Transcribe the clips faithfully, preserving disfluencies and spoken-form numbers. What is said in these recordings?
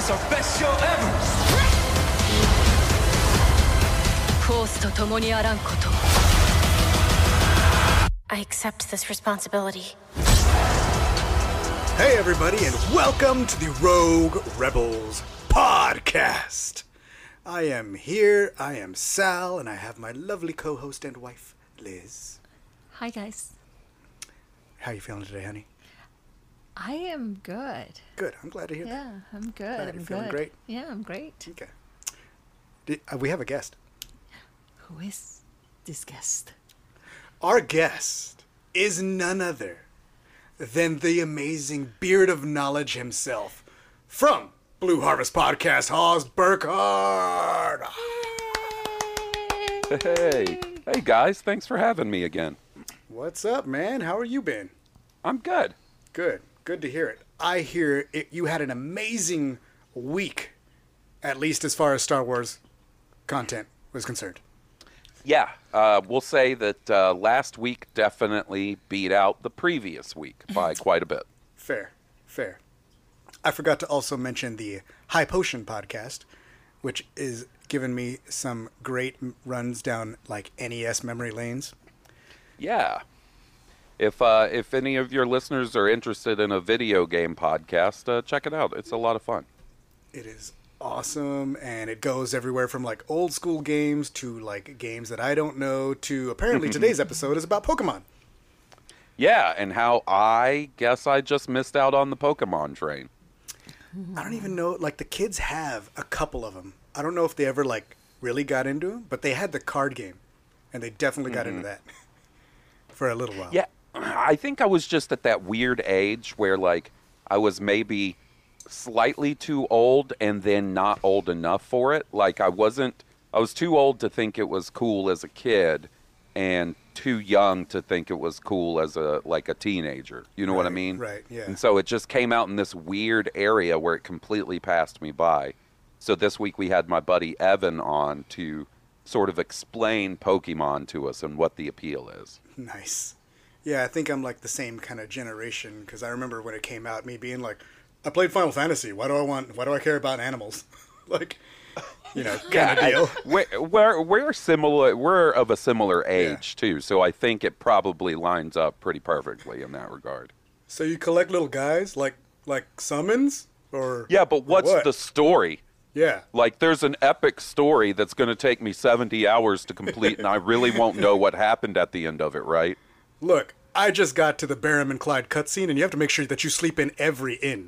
this our best show ever. フォースと共にあらんこと。I accept this responsibility. Hey everybody, and welcome to the Rogue Rebels podcast. I am here, I am Sal, and I have my lovely co-host and wife, Liz. Hi guys. How are you feeling today, honey? I am good. Good, I'm glad to hear Yeah, that. I'm good. Glad I'm you're feeling good. great? Yeah, I'm great. Okay. Did, uh, we have a guest. Who is this guest? Our guest is none other than the amazing beard of knowledge himself from Blue Harvest Podcast, Haas Burkhardt. Hey, hey guys, thanks for having me again. What's up, man? How are you been? I'm good. Good. Good to hear it. I hear it, you had an amazing week, at least as far as Star Wars content was concerned. Yeah, uh, we'll say that uh, last week definitely beat out the previous week by quite a bit. Fair. Fair. I forgot to also mention the High Potion podcast, which is giving me some great runs down like N E S memory lanes. Yeah. If uh, if any of your listeners are interested in a video game podcast, uh, check it out. It's a lot of fun. It is awesome, and it goes everywhere from like old school games to like games that I don't know to apparently today's episode is about Pokemon. Yeah, and how I guess I just missed out on the Pokemon train. I don't even know, like the kids have a couple of them. I don't know if they ever like really got into them, but they had the card game, and they definitely got mm-hmm. into that for a little while. Yeah, I think I was just at that weird age where like I was maybe slightly too old and then not old enough for it. Like I wasn't, I was too old to think it was cool as a kid and too young to think it was cool as a, like a teenager. You know right, what I mean? Right, yeah. And so it just came out in this weird area where it completely passed me by. So this week we had my buddy Evan on to sort of explain Pokemon to us and what the appeal is. Nice. Yeah, I think I'm like the same kind of generation because I remember when it came out, me being like, I played Final Fantasy. Why do I want? Why do I care about animals? Like, you know, kind yeah, of deal. I, we're, we're we're similar. We're of a similar age yeah. too, so I think it probably lines up pretty perfectly in that regard. So you collect little guys like like summons, or yeah, but what's what? the story? Yeah, like there's an epic story that's going to take me seventy hours to complete, and I really won't know what happened at the end of it, right? Look, I just got to the Barham and Clyde cutscene, and you have to make sure that you sleep in every inn.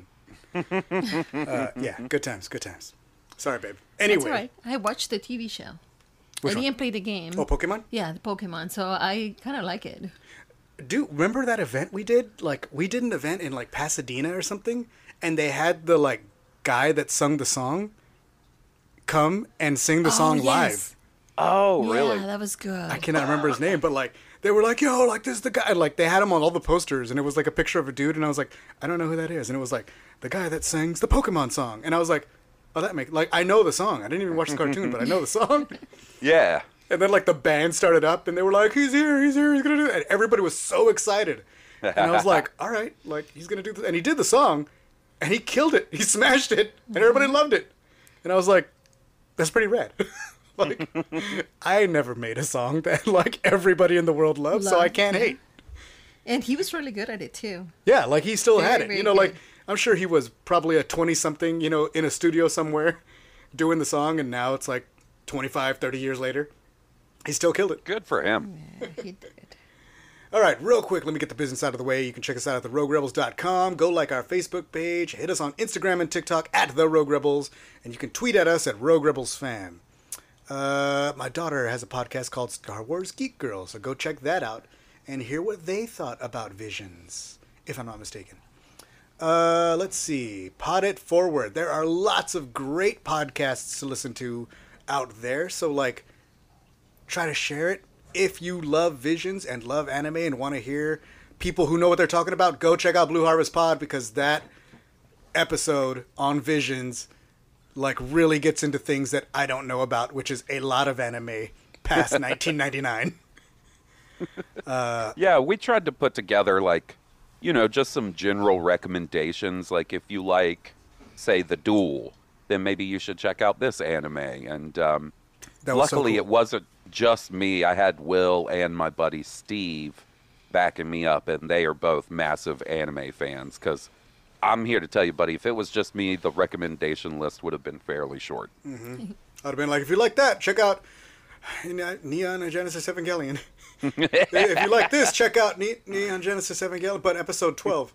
uh, yeah, good times, good times. Sorry, babe. Anyway. That's all right. I watched the T V show. Which I one? didn't play the game. Oh, Pokemon? Yeah, the Pokemon. So I kind of like it. Dude, remember that event we did? Like, we did an event in, like, Pasadena or something, and they had the, like, guy that sung the song come and sing the oh, song yes. live. Oh, really? Yeah, that was good. I cannot remember his name, but, like, they were like, yo, like, this is the guy. And, like, they had him on all the posters, and it was, like, a picture of a dude, and I was like, I don't know who that is. And it was, like, the guy that sings the Pokemon song. And I was like, oh, that makes, like, I know the song. I didn't even watch the cartoon, but I know the song. Yeah. And then, like, the band started up, and they were like, he's here, he's here, he's going to do it. And everybody was so excited. And I was like, all right, like, he's going to do this. And he did the song, and he killed it. He smashed it, and everybody loved it. And I was like, that's pretty rad. Like, I never made a song that, like, everybody in the world loves, Love, so I can't yeah. hate. And he was really good at it, too. Yeah, like, he still very, had it. very You know, good. like, I'm sure he was probably a twenty-something, you know, in a studio somewhere doing the song, and now it's, like, twenty-five, thirty years later. He still killed it. Good for him. Yeah, he did. All right, real quick, let me get the business out of the way. You can check us out at the rogue rebels dot com. Go like our Facebook page. Hit us on Instagram and TikTok at The Rogue Rebels. And you can tweet at us at Rogue Rebels Fam. Uh, my daughter has a podcast called Star Wars Geek Girl, so go check that out and hear what they thought about Visions, if I'm not mistaken. Uh, let's see. Pod It Forward. There are lots of great podcasts to listen to out there, so, like, try to share it. If you love Visions and love anime and want to hear people who know what they're talking about, go check out Blue Harvest Pod, because that episode on Visions, like, really gets into things that I don't know about, which is a lot of anime past nineteen ninety-nine. Uh, yeah, we tried to put together, like, you know, just some general recommendations. Like, if you like, say, The Duel, then maybe you should check out this anime. And um, That was so luckily, cool. it wasn't just me. I had Will and my buddy Steve backing me up, and they are both massive anime fans. Because I'm here to tell you, buddy, if it was just me, the recommendation list would have been fairly short. I'd have been like, if you like that, check out Neon Genesis Evangelion. If you like this, check out ne- Neon Genesis Evangelion, but episode twelve.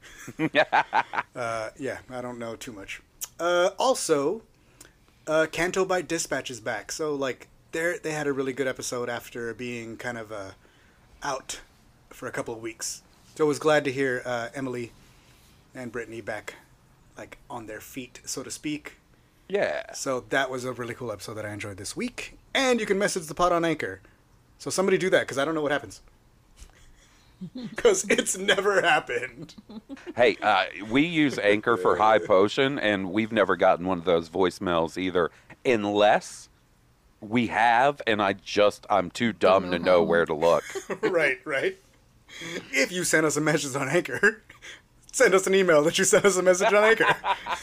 uh, yeah, I don't know too much. Uh, also, uh, Kanto by Dispatch is back. So, like, they they had a really good episode after being kind of uh, out for a couple of weeks. So I was glad to hear uh, Emily and Brittany back, like, on their feet, so to speak. Yeah. So that was a really cool episode that I enjoyed this week. And you can message the pod on Anchor. So somebody do that, because I don't know what happens. Because it's never happened. Hey, uh, we use Anchor for High Potion, and we've never gotten one of those voicemails either, unless we have, and I just, I'm too dumb know to know how. where to look. Right, right. If you send us a message on Anchor, send us an email that you sent us a message on Anchor.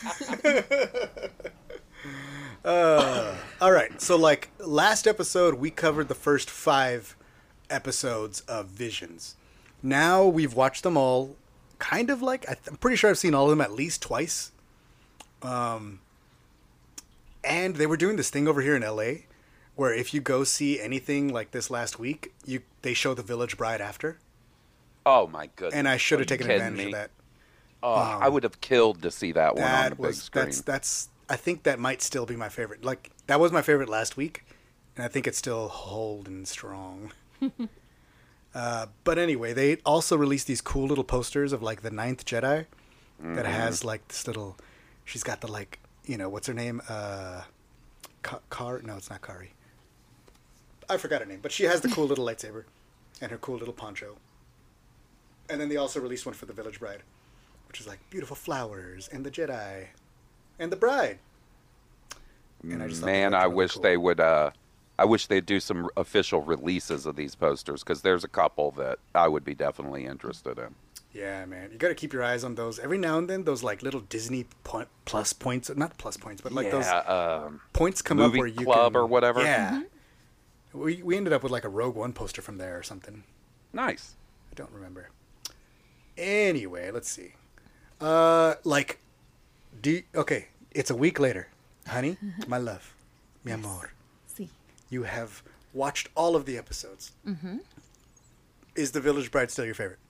uh, all right, so like last episode, we covered the first five episodes of Visions. Now we've watched them all, kind of like, I th- I'm pretty sure I've seen all of them at least twice. Um, and they were doing this thing over here in L A where if you go see anything like this last week, you they show The Village Bride after. Oh, my goodness. And I should Are have you taken kidding advantage me? of that. Oh, I would have killed to see that one on the That big was screen. that's that's I think that might still be my favorite. Like that was my favorite last week, and I think it's still holding strong. uh, but anyway, they also released these cool little posters of like the Ninth Jedi that has like this little. She's got the like you know what's her name? Uh, Ka- Kar? No, it's not Kari. I forgot her name, but she has the cool little lightsaber and her cool little poncho. And then they also released one for the Village Bride, which is like beautiful flowers and the Jedi and the bride. And I just thought they Man, looked I really wish cool. they would. Uh, I wish they'd do some official releases of these posters because there's a couple that I would be definitely interested in. Yeah, man, you got to keep your eyes on those every now and then. Those like little Disney point, plus points, not plus points, but like yeah, those um, points come up movie where you club can, or whatever. Yeah, we we ended up with like a Rogue One poster from there or something. Nice. I don't remember. Anyway, let's see. Uh, like, do you, okay. It's a week later, honey, my love, mi amor. See. You have watched all of the episodes. Mm-hmm. Is The Village Bride still your favorite?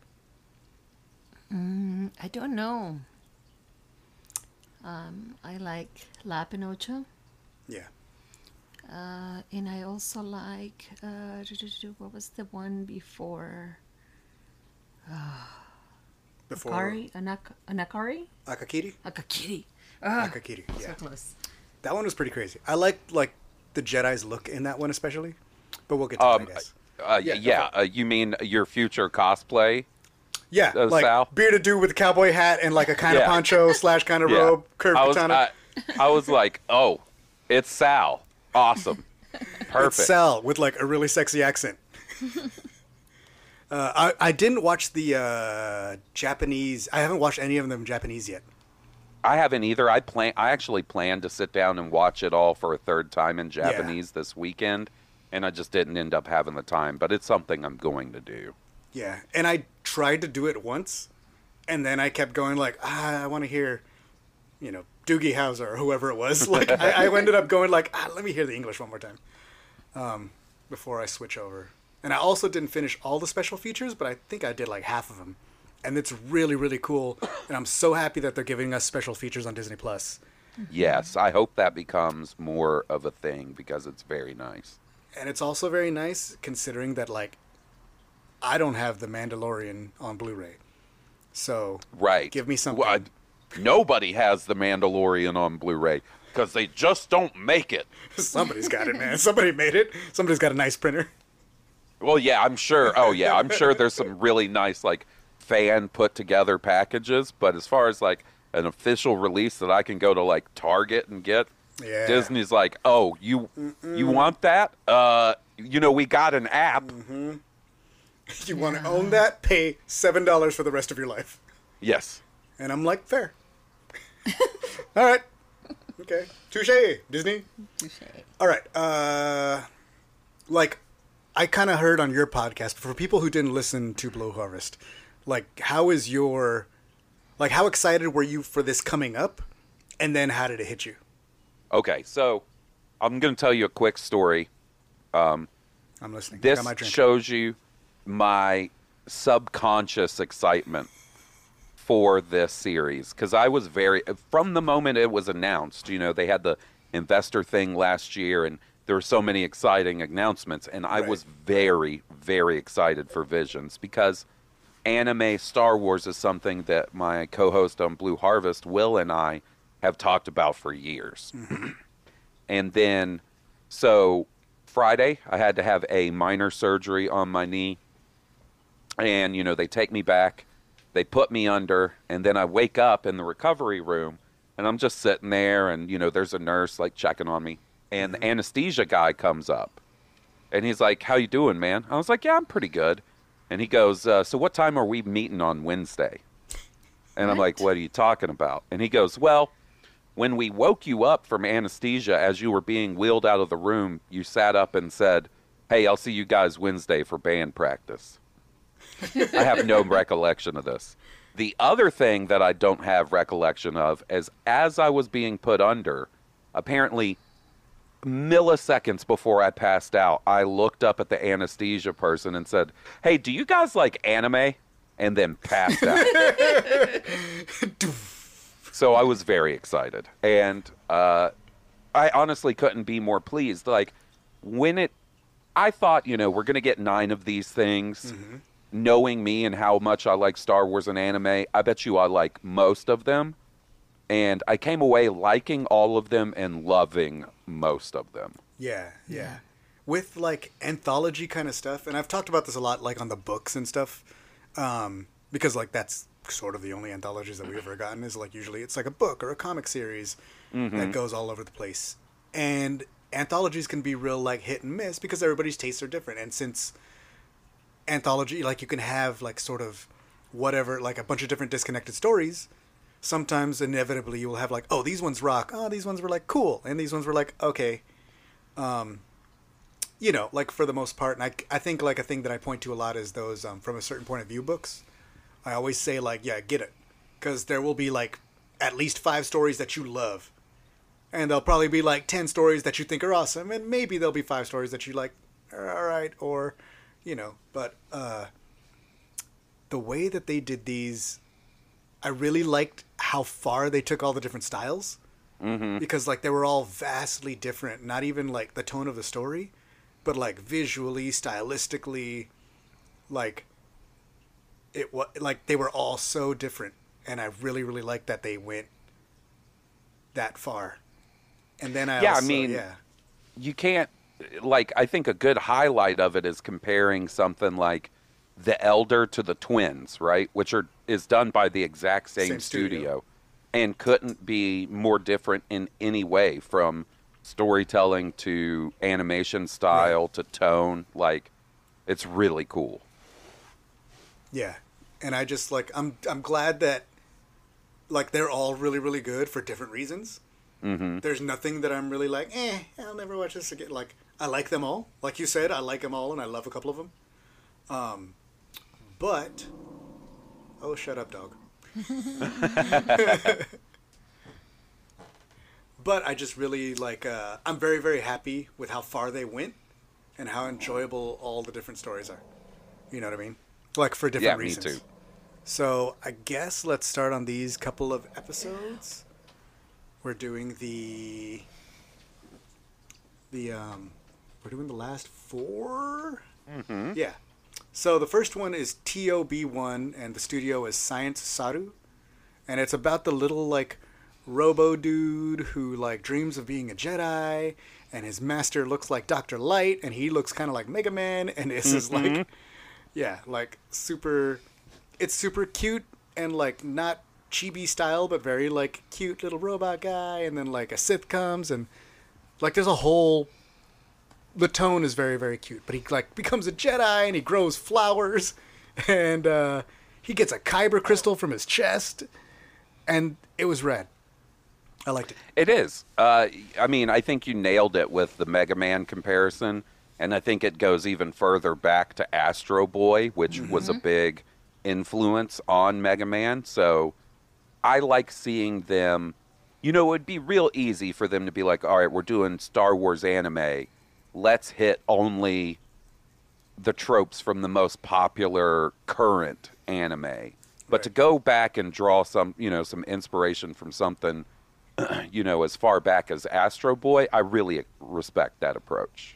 Mm, I don't know. Um, I like La Pinocho. Yeah. Uh, and I also like, uh, what was the one before? Before Akari? Anak- Anakari? Akakiri? Akakiri. Akakiri, So yeah. close. That one was pretty crazy. I liked like the Jedi's look in that one especially, but we'll get to Um, that, I guess. uh, Yeah, yeah, go uh, you mean your future cosplay? Yeah, uh, like Sal? bearded dude with a cowboy hat and like a kind of Yeah. poncho slash kind of Yeah. robe, curved I was, katana. I, I was like, oh, it's Sal. Awesome. Perfect. It's Sal with like a really sexy accent. uh, I I didn't watch the uh, Japanese. I haven't watched any of them Japanese yet. I haven't either. I plan. I actually planned to sit down and watch it all for a third time in Japanese this weekend, and I just didn't end up having the time. But it's something I'm going to do. Yeah, and I tried to do it once, and then I kept going like, ah, I want to hear, you know, Doogie Howser or whoever it was. Like I, I ended up going like, ah, let me hear the English one more time, um, before I switch over. And I also didn't finish all the special features, but I think I did like half of them, and it's really really cool. And I'm so happy that they're giving us special features on Disney Plus. Yes, I hope that becomes more of a thing because it's very nice. And it's also very nice considering that like I don't have The Mandalorian on Blu-ray, so Right. give me something. Well, I- nobody has The Mandalorian on Blu-ray because they just don't make it. Somebody's got it, man. Somebody made it. Somebody's got a nice printer. Well, yeah, I'm sure. Oh, yeah, I'm sure there's some really nice, like, fan put together packages. But as far as, like, an official release that I can go to, like, Target and get, Yeah. Disney's like, oh, you you want that? Uh, you know, we got an app. Mm. You want to own that? Pay seven dollars for the rest of your life. Yes. And I'm like, fair. All right. Okay. Touche, Disney. Touche. All right. Uh, like, I kind of heard on your podcast, for people who didn't listen to Blue Harvest, like, how is your, like, how excited were you for this coming up? And then how did it hit you? Okay, so I'm going to tell you a quick story. Um, I'm listening. I this got my drink. shows you my subconscious excitement for this series, because I was very, from the moment it was announced, you know, they had the investor thing last year and there were so many exciting announcements, and I Right. was very, very excited for Visions, because anime Star Wars is something that my co-host on Blue Harvest, Will, and I have talked about for years. Mm-hmm. And then, so Friday, I had to have a minor surgery on my knee, and, you know, they take me back. They put me under, and then I wake up in the recovery room, and I'm just sitting there, and, you know, there's a nurse, like, checking on me. And the anesthesia guy comes up, and he's like, how you doing, man? I was like, yeah, I'm pretty good. And he goes, uh, so what time are we meeting on Wednesday? And I'm like, what are you talking about? And he goes, well, when we woke you up from anesthesia as you were being wheeled out of the room, you sat up and said, hey, I'll see you guys Wednesday for band practice. I have no recollection of this. The other thing that I don't have recollection of is, as I was being put under, apparently milliseconds before I passed out, I looked up at the anesthesia person and said, hey, do you guys like anime? And then passed out. So I was very excited. And uh, I honestly couldn't be more pleased. Like, when it, I thought, you know, we're going to get nine of these things. Mm-hmm. Knowing me and how much I like Star Wars and anime, I bet you I like most of them. And I came away liking all of them and loving most of them. Yeah, yeah. With, like, anthology kind of stuff, and I've talked about this a lot, like, on the books and stuff, um, because, like, that's sort of the only anthologies that we've ever gotten is, like, usually it's like a book or a comic series mm-hmm. that goes all over the place. And anthologies can be real, like, hit and miss because everybody's tastes are different. And since anthology, like, you can have, like, sort of whatever, like, a bunch of different disconnected stories, sometimes inevitably you will have, like, oh, these ones rock, oh, these ones were, like, cool, and these ones were, like, okay. Um, you know, like, for the most part, and I, I think, like, a thing that I point to a lot is those um, from a certain point of view books. I always say, like, yeah, get it. Because there will be, like, at least five stories that you love. And there'll probably be, like, ten stories that you think are awesome. And maybe there'll be five stories that you like, all right, or, you know. But uh, the way that they did these, I really liked how far they took all the different styles. Mm-hmm. Because, like, they were all vastly different. Not even, like, the tone of the story, but, like, visually, stylistically, like, it was, like, they were all so different. And I really, really liked that they went that far. And then I yeah, also, I mean, yeah. you can't, like, I think a good highlight of it is comparing something like The Elder to the Twins, right? Which are is done by the exact same, Same studio. studio. And couldn't be more different in any way, from storytelling to animation style right. to tone. Like, it's really cool. Yeah. And I just, like, I'm I'm glad that, like, they're all really, really good for different reasons. Mm-hmm. There's nothing that I'm really like, eh, I'll never watch this again. Like, I like them all. Like you said, I like them all, and I love a couple of them. Um, but, oh, shut up, dog. But I just really, like, uh, I'm very, very happy with how far they went and how enjoyable all the different stories are. You know what I mean? Like, for different yeah, reasons. Me too. So, I guess let's start on these couple of episodes. We're doing the... The, um... We're doing the last four? Mm-hmm. Yeah. So, the first one is T O B one, and the studio is Science Saru. And it's about the little, like, robo dude who, like, dreams of being a Jedi, and his master looks like Doctor Light, and he looks kind of like Mega Man, and this is, Mm-hmm. like... Yeah, like, super... It's super cute and, like, not chibi style, but very, like, cute little robot guy. And then, like, a Sith comes and, like, there's a whole... The tone is very, very cute. But he, like, becomes a Jedi and he grows flowers. And uh, he gets a Kyber crystal from his chest. And it was rad. I liked it. It is. Uh, I mean, I think you nailed it with the Mega Man comparison, and I think it goes even further back to Astro Boy, which mm-hmm. was a big influence on Mega Man. So I like seeing them. You know, it would be real easy for them to be like, all right, we're doing Star Wars anime. Let's hit only the tropes from the most popular current anime. But right. to go back and draw some, you know, some inspiration from something, you know, as far back as Astro Boy, I really respect that approach.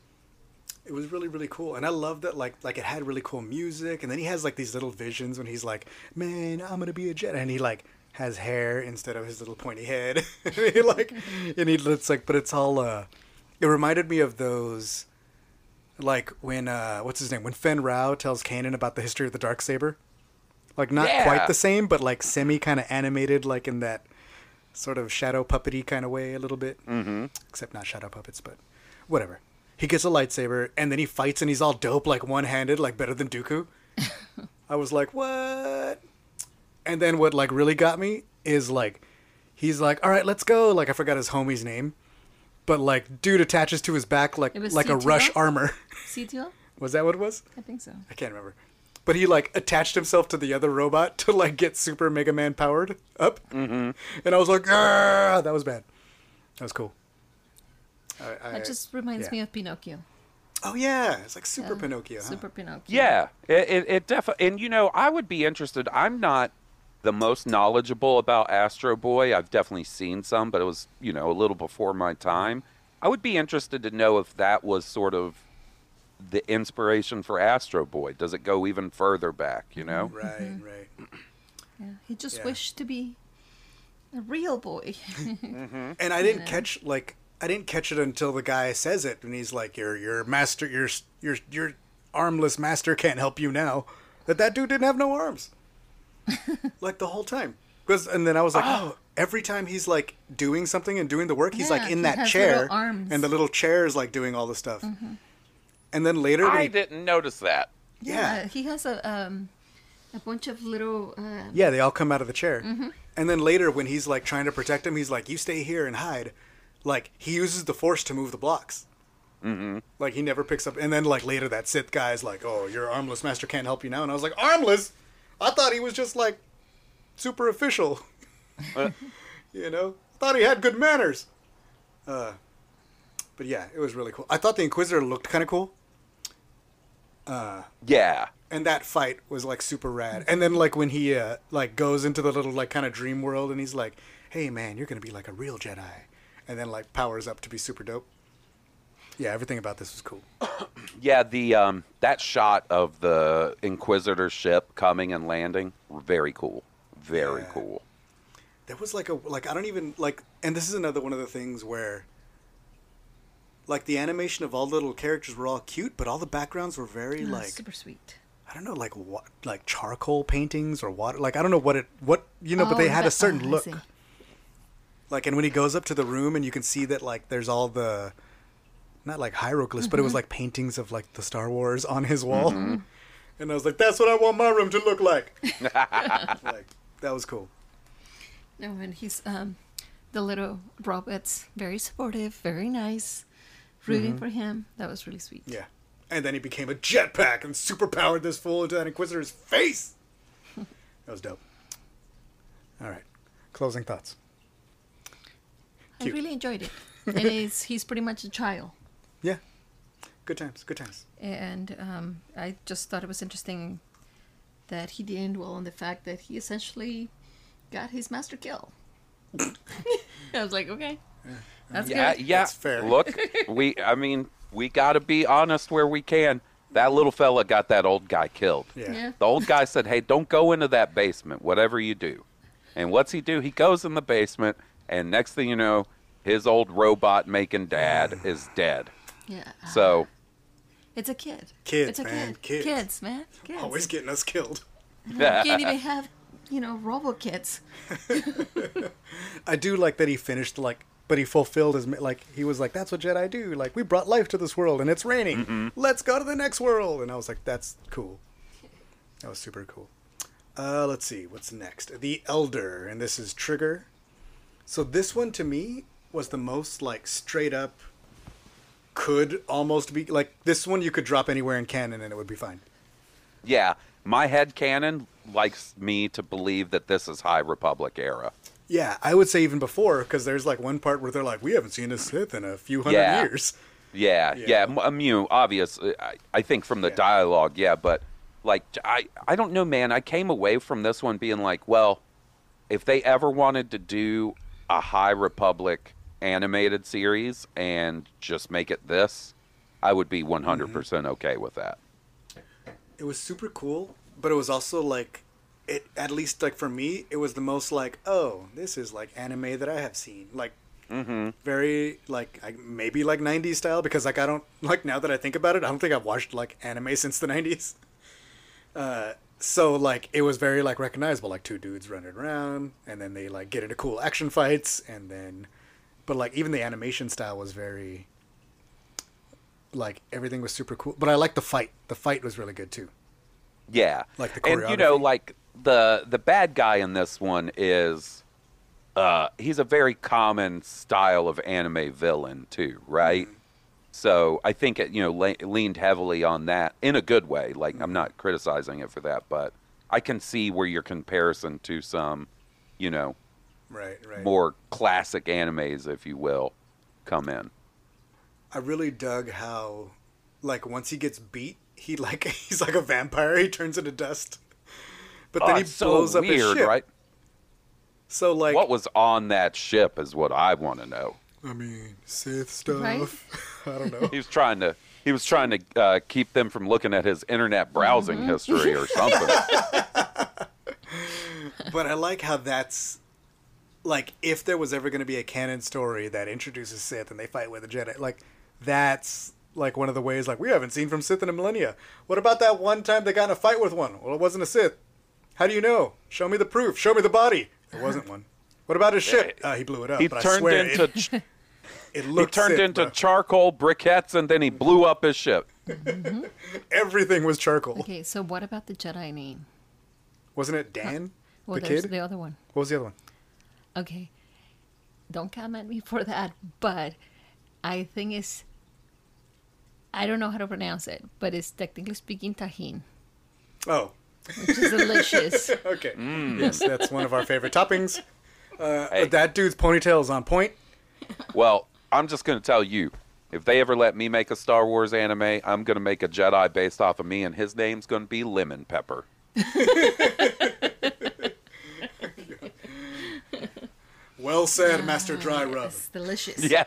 It was really, really cool. And I love that, like, like it had really cool music. And then he has, like, these little visions when he's like, man, I'm going to be a Jedi. And he, like, has hair instead of his little pointy head. and he, like, and he looks like, but it's all, uh, it reminded me of those, like, when, uh, what's his name? When Fen Rao tells Kanan about the history of the Darksaber. Like, not yeah. quite the same, but, like, semi kind of animated, like, in that sort of shadow puppety kind of way a little bit. Mm-hmm. Except not shadow puppets, but whatever. He gets a lightsaber, and then he fights, and he's all dope, like one-handed, like better than Dooku. I was like, what? And then what, like, really got me is, like, he's like, all right, let's go. Like, I forgot his homie's name. But, like, dude attaches to his back like like C T O? a rush armor. C T O? Was that what it was? I think so. I can't remember. But he, like, attached himself to the other robot to, like, get Super Mega Man powered up. Mm-hmm. And I was like, ah, that was bad. That was cool. I, I, that just reminds yeah. me of Pinocchio. Oh, yeah. It's like Super Yeah, Pinocchio, huh? Super Pinocchio. Yeah, it, it, it definitely, and you know, I would be interested. I'm not the most knowledgeable about Astro Boy. I've definitely seen some, but it was, you know, a little before my time. I would be interested to know if that was sort of the inspiration for Astro Boy. Does it go even further back, you know? Right, Mm-hmm. right. Yeah, he just Yeah. wished to be a real boy. Mm-hmm. And I didn't Yeah. catch, like, I didn't catch it until the guy says it, and he's like, your your master, your, your, your armless master can't help you now. That that dude didn't have no arms. Like, the whole time. 'Cause, and then I was like, oh, every time he's, like, doing something and doing the work, he's, Yeah, like, in he that has chair. little arms. And the little chair is, like, doing all the stuff. Mm-hmm. And then later, when I he, didn't notice that. yeah. he has a um, a bunch of little. Uh, Yeah, they all come out of the chair. Mm-hmm. And then later, when he's, like, trying to protect him, he's like, you stay here and hide. Like, he uses the Force to move the blocks. Mm-hmm. Like, he never picks up. And then, like, later that Sith guy's like, oh, your armless master can't help you now. And I was like, armless? I thought he was just, like, super official. Uh. You know? I thought he had good manners. Uh, but yeah, it was really cool. I thought the Inquisitor looked kind of cool. Uh, Yeah. and that fight was, like, super rad. And then, like, when he, uh, like, goes into the little, like, kind of dream world and he's like, hey, man, you're going to be, like, a real Jedi. And then, like, powers up to be super dope. Yeah, everything about this was cool. Yeah, the um, that shot of the Inquisitor ship coming and landing, very cool. Very Yeah. cool. There was, like, a, like, I don't even, like, and this is another one of the things where, like, the animation of all the little characters were all cute, but all the backgrounds were very, uh, like, super sweet. I don't know, like, what, like, charcoal paintings or water. Like, I don't know what it, what, you know, but Oh, they had a that- certain oh, I look. see. Like, and when he goes up to the room and you can see that, like, there's all the, not like hieroglyphs, but it was like paintings of, like, the Star Wars on his wall. Mm-hmm. And I was like, that's what I want my room to look like. Like, that was cool. No, and he's um, the little robots, very supportive, very nice, rooting for him. That was really sweet. Yeah. And then he became a jetpack and superpowered this fool into that Inquisitor's face. That was dope. All right. Closing thoughts. I Cute. really enjoyed it. And he's he's pretty much a child. Yeah. Good times. Good times. And um, I just thought it was interesting that he didn't dwell on the fact that he essentially got his master kill. I was like, okay, that's Yeah, good. yeah. That's fair. Look, we. I mean, we got to be honest where we can. That little fella got that old guy killed. Yeah. Yeah. The old guy said, "Hey, don't go into that basement. Whatever you do." And what's he do? He goes in the basement, and next thing you know, his old robot making dad is dead. Yeah. So, It's a kid. Kids, it's a man, kid. kids. Kids, man. Kids. Always getting us killed. You can't even have, you know, robo kids. I do like that he finished, like, but he fulfilled his, like, he was like, that's what Jedi do. Like, we brought life to this world, and it's raining. Mm-hmm. Let's go to the next world. And I was like, that's cool. That was super cool. Uh, let's see, what's next? The Elder, and this is Trigger. So this one to me was the most like straight up could almost be like this one you could drop anywhere in canon and it would be fine. Yeah, my head canon likes me to believe that this is High Republic era. Yeah, I would say even before because there's like one part where they're like, we haven't seen a Sith in a few hundred Yeah. years. Yeah, Yeah. yeah. I mean, obvious. I, I think from the Yeah. dialogue, yeah, but like I, I don't know, man. I came away from this one being like, well, if they ever wanted to do a High Republic animated series and just make it this, I would be one hundred percent okay with that. It was super cool, but it was also like it at least like for me, it was the most like, oh, this is like anime that I have seen. Like Mm-hmm. very like I, maybe like nineties style because like I don't like now that I think about it, I don't think I've watched like anime since the nineties. Uh so like it was very like recognizable, like two dudes running around and then they like get into cool action fights and then but like even the animation style was very like everything was super cool. But I like the fight. The fight was really good too. Yeah, Like the and you know, choreography. like the the bad guy in this one is, uh, he's a very common style of anime villain too, right? Mm-hmm. So I think it, you know, le- leaned heavily on that in a good way. Like I'm not criticizing it for that, but I can see where your comparison to some, you know, Right, right. more classic animes, if you will, come in. I really dug how, like, once he gets beat, he like he's like a vampire. He turns into dust, but then Oh, he it's so blows up his weird, ship. right? So like, What was on that ship is what I want to know. I mean, Sith stuff. Right? I don't know. He was trying to he was trying to uh, keep them from looking at his internet browsing Mm-hmm. history or something. But I like how that's like if there was ever going to be a canon story that introduces Sith and they fight with a Jedi, like that's like one of the ways like we haven't seen from Sith in a millennia. What about that one time they got in a fight with one? Well, it wasn't a Sith. How do you know? Show me the proof. Show me the body. It wasn't one. What about his ship? Uh, he blew it up. He but I turned swear into it, ch- it he looked turned Sith, into bro. charcoal briquettes and then he blew up his ship. Everything was charcoal. Okay, so what about the Jedi name? Wasn't it Dan, Well, the there's kid? the other one. What was the other one? Okay, don't come at me for that, but I think it's, I don't know how to pronounce it, but it's technically speaking Tajin, Oh, which is delicious. okay. Yes, that's one of our favorite toppings. Uh, Hey. That dude's ponytail is on point. Well, I'm just going to tell you, if they ever let me make a Star Wars anime, I'm going to make a Jedi based off of me, and his name's going to be Lemon Pepper. Well said, Master Dry Rub. It's delicious. Yeah.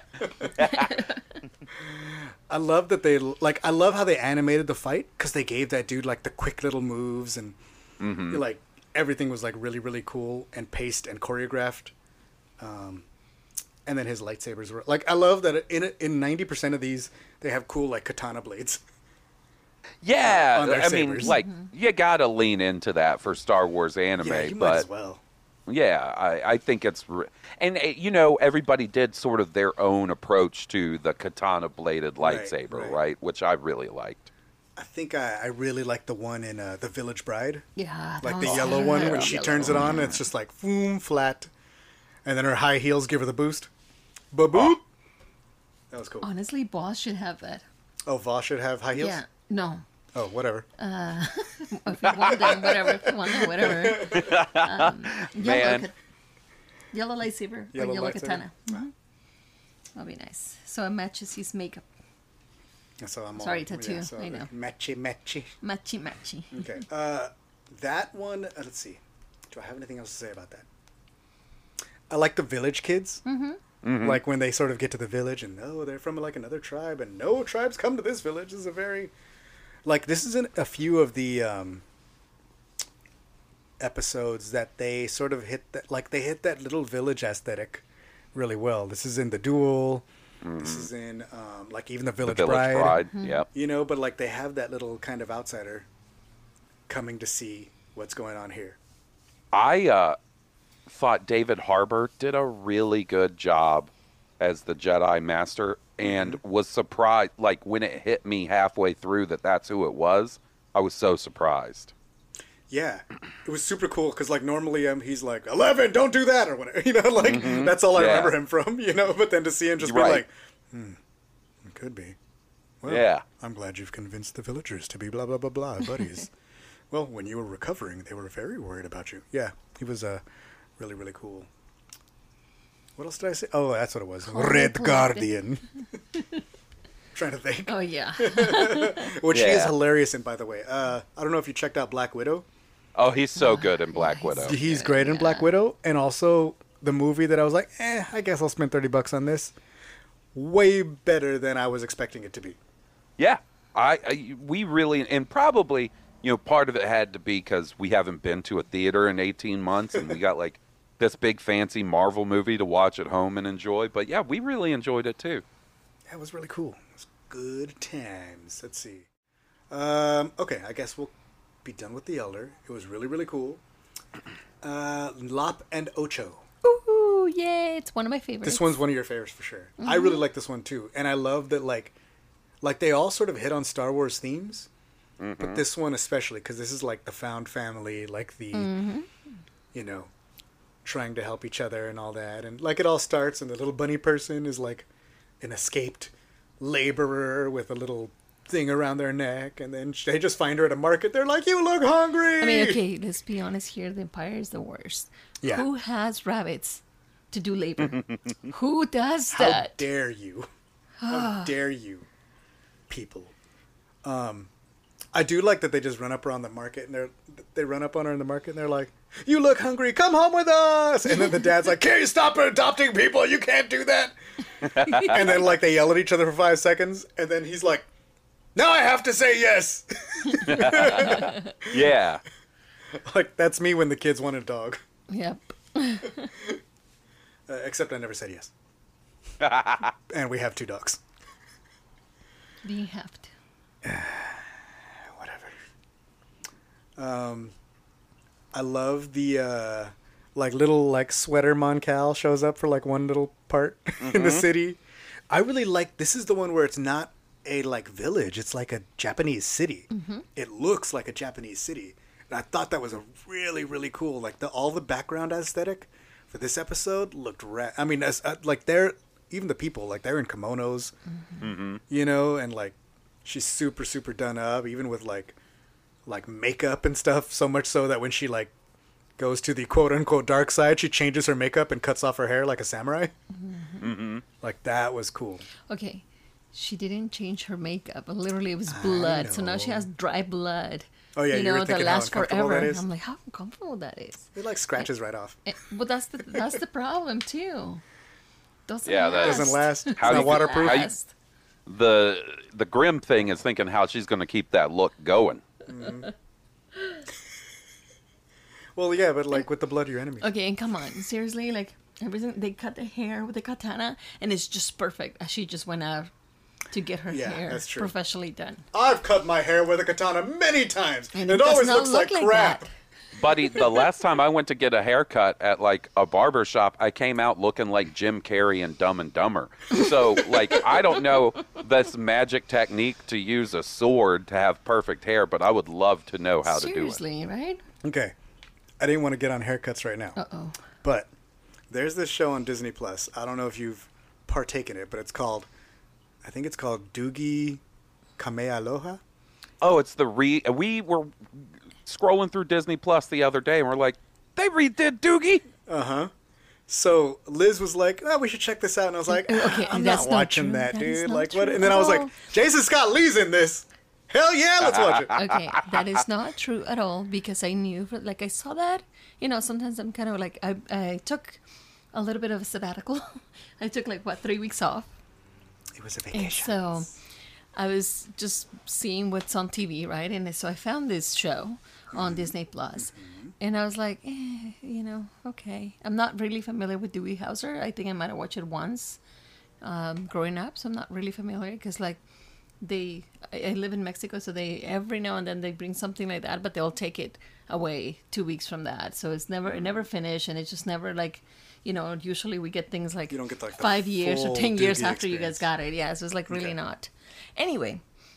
I love that they like. I love how they animated the fight because they gave that dude like the quick little moves and like everything was like really really cool and paced and choreographed. Um, and then his lightsabers were like. I love that in in ninety percent of these they have cool like katana blades. Yeah. on their I mean, sabers. like, you got to lean into that for Star Wars anime, Yeah, you might but. as well. Yeah, I, I think it's, re- and uh, you know, everybody did sort of their own approach to the katana bladed Right, lightsaber, right. right. Which I really liked. I think I, I really like the one in uh, the Village Bride, Yeah, that like the was yellow one when good. she Yellow. turns it on. It's just like boom flat, and then her high heels give her the boost. Ba boop. That was cool. Honestly, Boss should have that. Oh, Voss should have high heels. Yeah, no. Oh, whatever. If you want them, whatever. If you want them, whatever. Um, yellow, Man. kat- yellow lightsaber Yellow or yellow lightsaber? katana. Mm-hmm. That'll be nice. So it matches his makeup. So I'm Sorry, all, tattoo, Yeah, so I know. Matchy, matchy. Matchy matchy. Okay. Uh, that one. Uh, let's see. Do I have anything else to say about that? I like the village kids. Mm-hmm. Like when they sort of get to the village and oh, they're from like another tribe and no tribes come to this village. This is a very like this is in a few of the um, episodes that they sort of hit that like they hit that little village aesthetic really well. This is in the Duel. This is in um, like even the The Village, Village Bride. Bride, Mm-hmm. yep. You know, but like they have that little kind of outsider coming to see what's going on here. I uh, thought David Harbour did a really good job as the Jedi Master, and was surprised. Like when it hit me halfway through that that's who it was, I was so surprised. Yeah, it was super cool because like normally um, he's like eleven, don't do that or whatever, you know, like Mhm. that's all I Yeah. remember him from, you know. But then to see him just be Right. like, hmm, it could be. Well, Yeah. I'm glad you've convinced the villagers to be blah blah blah blah buddies. Well, when you were recovering, they were very worried about you. Yeah, he was uh, really really cool. What else did I say? Oh, that's what it was. Red Cold-blooded. Guardian. Trying to think. Oh yeah. Which he is Yeah. hilarious in, by the way. Uh, I don't know if you checked out Black Widow. Oh, he's so good in Black Widow. He's Yeah, great in yeah. Black Widow, and also the movie that I was like, eh, I guess I'll spend thirty bucks on this. Way better than I was expecting it to be. Yeah, I, I we really and probably you know part of it had to be because we haven't been to a theater in eighteen months, and we got like this big fancy Marvel movie to watch at home and enjoy. But yeah, we really enjoyed it too. That was really cool. It was good times. Let's see. Um, okay, I guess we'll be done with The Elder. It was really, really cool. Uh, Lop and Ocho. Ooh, yay! It's one of my favorites. This one's one of your favorites for sure. I really like this one too, and I love that like, like they all sort of hit on Star Wars themes, but this one especially because this is like the found family, like the, you know, trying to help each other and all that, and like it all starts, and the little bunny person is like an escaped laborer with a little thing around their neck, and then they just find her at a market. They're like, "You look hungry." I mean, okay, let's be honest here. The Empire is the worst. Yeah. Who has rabbits to do labor? Who does How that? dare you? How dare you, people? Um, I do like that they just run up her on the market, and they're they run up on her in the market, and they're like, "You look hungry. Come home with us." And then the dad's like, "Can you stop adopting people? You can't do that." And then like they yell at each other for five seconds, and then he's like, "Now I have to say yes." Yeah, Like that's me when the kids want a dog, Yep. uh, except I never said yes. And we have two dogs. You have to. Whatever. Um, I love the uh, like little like sweater Moncal shows up for like one little part in the city. I really like this is the one where it's not a like village; it's like a Japanese city. It looks like a Japanese city, and I thought that was a really really cool. Like the all the background aesthetic for this episode looked ra- I mean, as uh, like they're even the people like they're in kimonos, you know, and like she's super super done up, even with like like makeup and stuff. So much so that when she like goes to the quote unquote dark side, she changes her makeup and cuts off her hair like a samurai. mm-hmm. Like that was cool. Okay. She didn't change her makeup. Literally, it was blood. So now she know. has dry blood. Oh, yeah, you you were know, that thinking how lasts uncomfortable forever. that is? I'm like, how uncomfortable that is. It like scratches right off. Eh, But that's the that's the problem too. Doesn't Yeah, that- last. Doesn't last. It's How not you- waterproof. how you- Last. the the grim thing is thinking how she's going to keep that look going. Well, yeah, but like with the blood of your enemy. Okay, and come on, seriously, like everything they cut the hair with the katana, and it's just perfect. As she just went out to get her Yeah, hair that's true. professionally done, I've cut my hair with a katana many times, and it, does always not looks look like crap. that. Buddy, the last time I went to get a haircut at like a barber shop, I came out looking like Jim Carrey in Dumb and Dumber. So, like, I don't know this magic technique to use a sword to have perfect hair, but I would love to know how to do it. Seriously, right? Okay, I didn't want to get on haircuts right now, Uh oh. but there's this show on Disney Plus. I don't know if you've partaken in it, but it's called, I think it's called Doogie Kamealoha. Oh, it's the re. We were scrolling through Disney Plus the other day, and we're like, they redid Doogie. Uh huh. So Liz was like, "Oh, we should check this out," and I was like, Okay, "I'm that's not not watching true. that, That is dude." not Like what? true And then I at was like, all. "Jason Scott Lee's in this. Hell yeah, let's watch it." Okay, that is not true at all because I knew, like, I saw that. You know, sometimes I'm kind of like, I, I took a little bit of a sabbatical. I took, like, what, three weeks off? It was a And vacation. so I was just seeing what's on T V, right? And so I found this show on Disney Plus, and I was like, eh, you know, okay. I'm not really familiar with Dewey Hauser. I think I might have watched it once um, growing up, so I'm not really familiar because, like, they, I, I live in Mexico, so they every now and then they bring something like that, but they'll take it away two weeks from that, so it's never, it never finished, and it's just never like. You know, usually we get things like, You don't get, like, the five years or full ten years Doogie after you guys experience. got it. Yeah, so it's like really Okay. not. Anyway,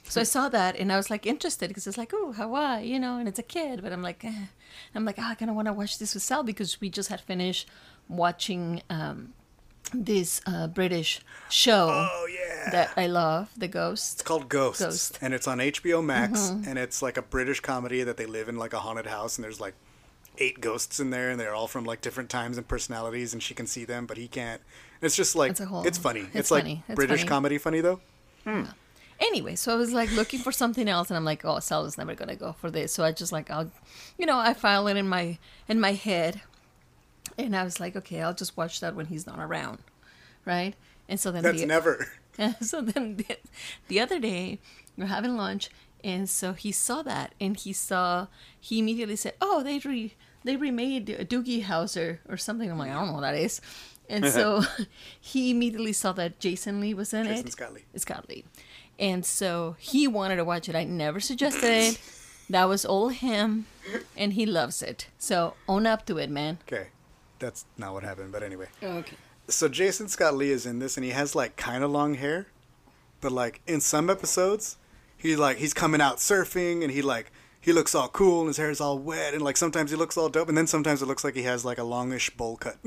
So I saw that and I was like interested because it's like, oh, Hawaii, you know, and it's a kid. But I'm like, eh. I'm like, oh, I kind of want to watch this with Sal because we just had finished watching um, this uh, British show Oh yeah. that I love, The Ghost. It's called Ghosts, Ghost. and it's on H B O Max, and it's like a British comedy that they live in like a haunted house, and there's like eight ghosts in there, and they're all from like different times and personalities, and she can see them, but he can't. It's just like It's a whole- it's funny. It's, it's like funny. It's British funny. comedy funny though. Anyway, so I was like looking for something else, and I'm like, oh, Sal is never gonna go for this. So I just like, I'll, you know, I file it in my in my head, and I was like, okay, I'll just watch that when he's not around, right? And so then That's the, never. so then the, the other day we're having lunch, and so he saw that, and he saw he immediately said, oh, they re they remade Doogie Howser or something. I'm like, I don't know what that is. And so he immediately saw that Jason Lee was in Jason it. Scott Lee. Scott Lee. And so he wanted to watch it. I never suggested it. That was all him, and he loves it. So own up to it, man. Okay, that's not what happened, but anyway. Okay. So Jason Scott Lee is in this, and he has like kind of long hair, but like in some episodes, he's like he's coming out surfing, and he like he looks all cool, and his hair's all wet, and like sometimes he looks all dope, and then sometimes it looks like he has like a longish bowl cut.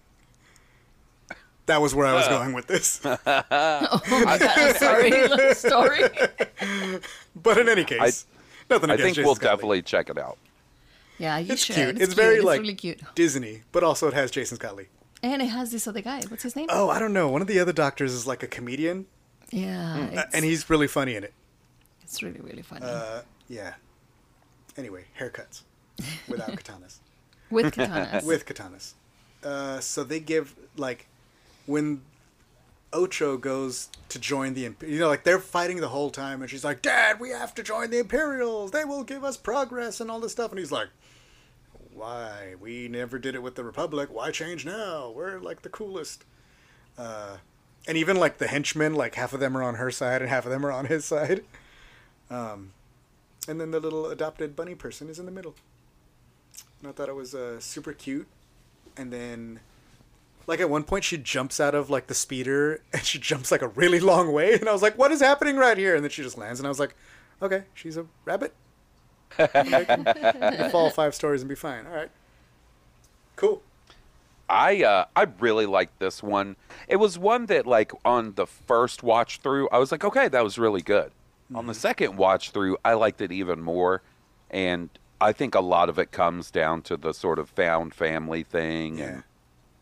That was where I was going with this. Oh my God! Sorry, sorry. But in any case, nothing I against think Jason we'll Scott Lee. definitely check it out. Yeah, you It's should. cute. It's, cute. very it's like really cute. Disney, but also it has Jason Scott Lee. And it has this other guy. What's his name? Oh, I don't know. One of the other doctors is like a comedian, Yeah, uh, it's, and he's really funny in it. it's really really funny Uh, yeah. Anyway, haircuts without katanas. with katanas. With katanas. Uh, so they give like when Ocho goes to join the Imp- you know like they're fighting the whole time, and she's like, "Dad, we have to join the Imperials. They will give us progress and all this stuff." And he's like, "Why? We never did it with the Republic. Why change now? We're like the coolest." Uh, and even like the henchmen, like half of them are on her side and half of them are on his side. Um, and then the little adopted bunny person is in the middle. And I thought it was uh, super cute. And then, like at one point, she jumps out of like the speeder, and she jumps like a really long way. And I was like, "What is happening right here?" And then she just lands, and I was like, "Okay, she's a rabbit. Like, you fall five stories and be fine. All right, cool." I uh, I really liked this one. It was one that like on the first watch through, I was like, okay, that was really good. Mm-hmm. On the second watch through, I liked it even more, and I think a lot of it comes down to the sort of found family thing, Yeah. and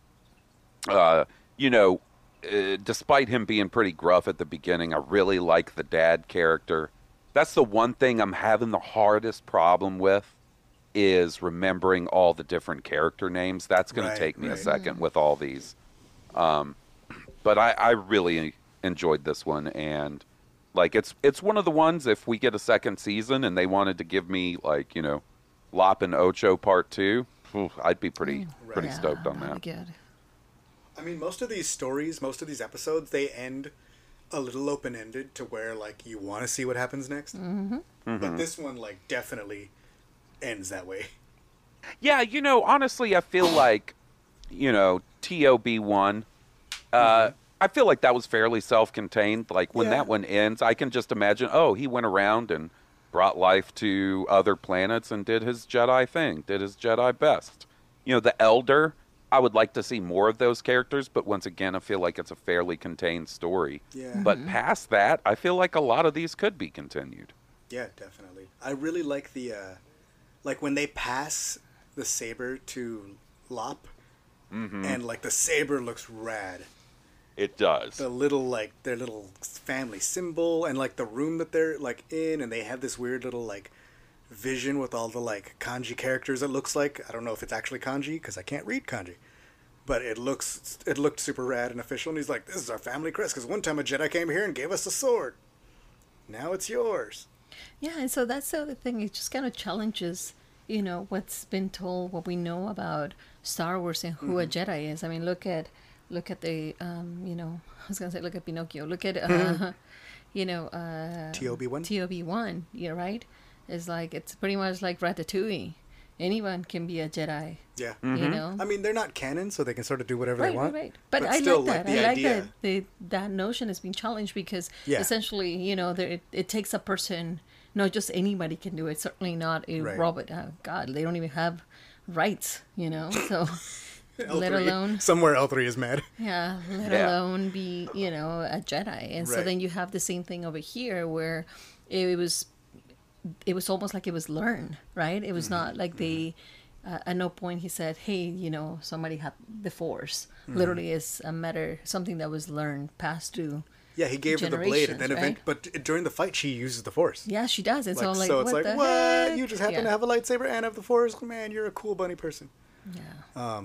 uh, you know, uh, despite him being pretty gruff at the beginning, I really like the dad character. That's the one thing I'm having the hardest problem with, is remembering all the different character names. That's going Right, to take me right. a second with all these. Um, but I, I really enjoyed this one, and like it's it's one of the ones, if we get a second season and they wanted to give me like, you know, Lop and Ocho part two, phew, I'd be pretty pretty Yeah, stoked on that'd that. be good. I mean, most of these stories, most of these episodes, they end a little open-ended to where, like, you want to see what happens next. Mm-hmm. But this one, like, definitely ends that way. Yeah, you know, honestly, I feel like, you know, T O B one, uh, Mm-hmm. I feel like that was fairly self-contained. Like, when Yeah. that one ends, I can just imagine, oh, he went around and brought life to other planets and did his Jedi thing, did his Jedi best. You know, the Elder, I would like to see more of those characters, but once again, I feel like it's a fairly contained story. Yeah. But past that, I feel like a lot of these could be continued. Yeah, definitely. I really like the, uh, like, when they pass the saber to Lop, and, like, the saber looks rad. It does. The little, like, their little family symbol, and, like, the room that they're, like, in, and they have this weird little, like, vision with all the, like, kanji characters, it looks like. I don't know if it's actually kanji, because I can't read kanji. But it looks, it looked super rad and official, and he's like, "This is our family crest, because one time a Jedi came here and gave us a sword. Now it's yours." Yeah, and so that's the other thing. It just kind of challenges, you know, what's been told, what we know about Star Wars and who a Jedi is. I mean, look at, look at the, um, you know, I was gonna say, look at Pinocchio. Look at, uh, you know, uh, T O B one? T O B one. Yeah, right. It's like it's pretty much like Ratatouille. anyone can be a Jedi. Yeah. You know. I mean, they're not canon, so they can sort of do whatever Right, they want. right, right. But, I still, like that. the I like idea. that the, that notion has been challenged because Yeah. essentially, you know, there, it, it takes a person. Not just anybody can do it. Certainly not a Right. robot. Oh, God, they don't even have rights. You know, so let L three. alone Somewhere L three is mad. yeah, let Yeah. alone be, you know, a Jedi. And so Right. then you have the same thing over here where it was it was almost like it was learned, right? It was Mm-hmm. not like they uh, at no point he said, "Hey, you know, somebody had the Force." Mm-hmm. Literally is a matter something that was learned, passed through. Yeah, he gave her the blade, and then Generations, event, right? but during the fight, she uses the Force. Yeah, she does. And so Like, I'm like, so it's what like, the what? heck? You just happen Yeah. to have a lightsaber and have the Force? Man, you're a cool bunny person. Yeah.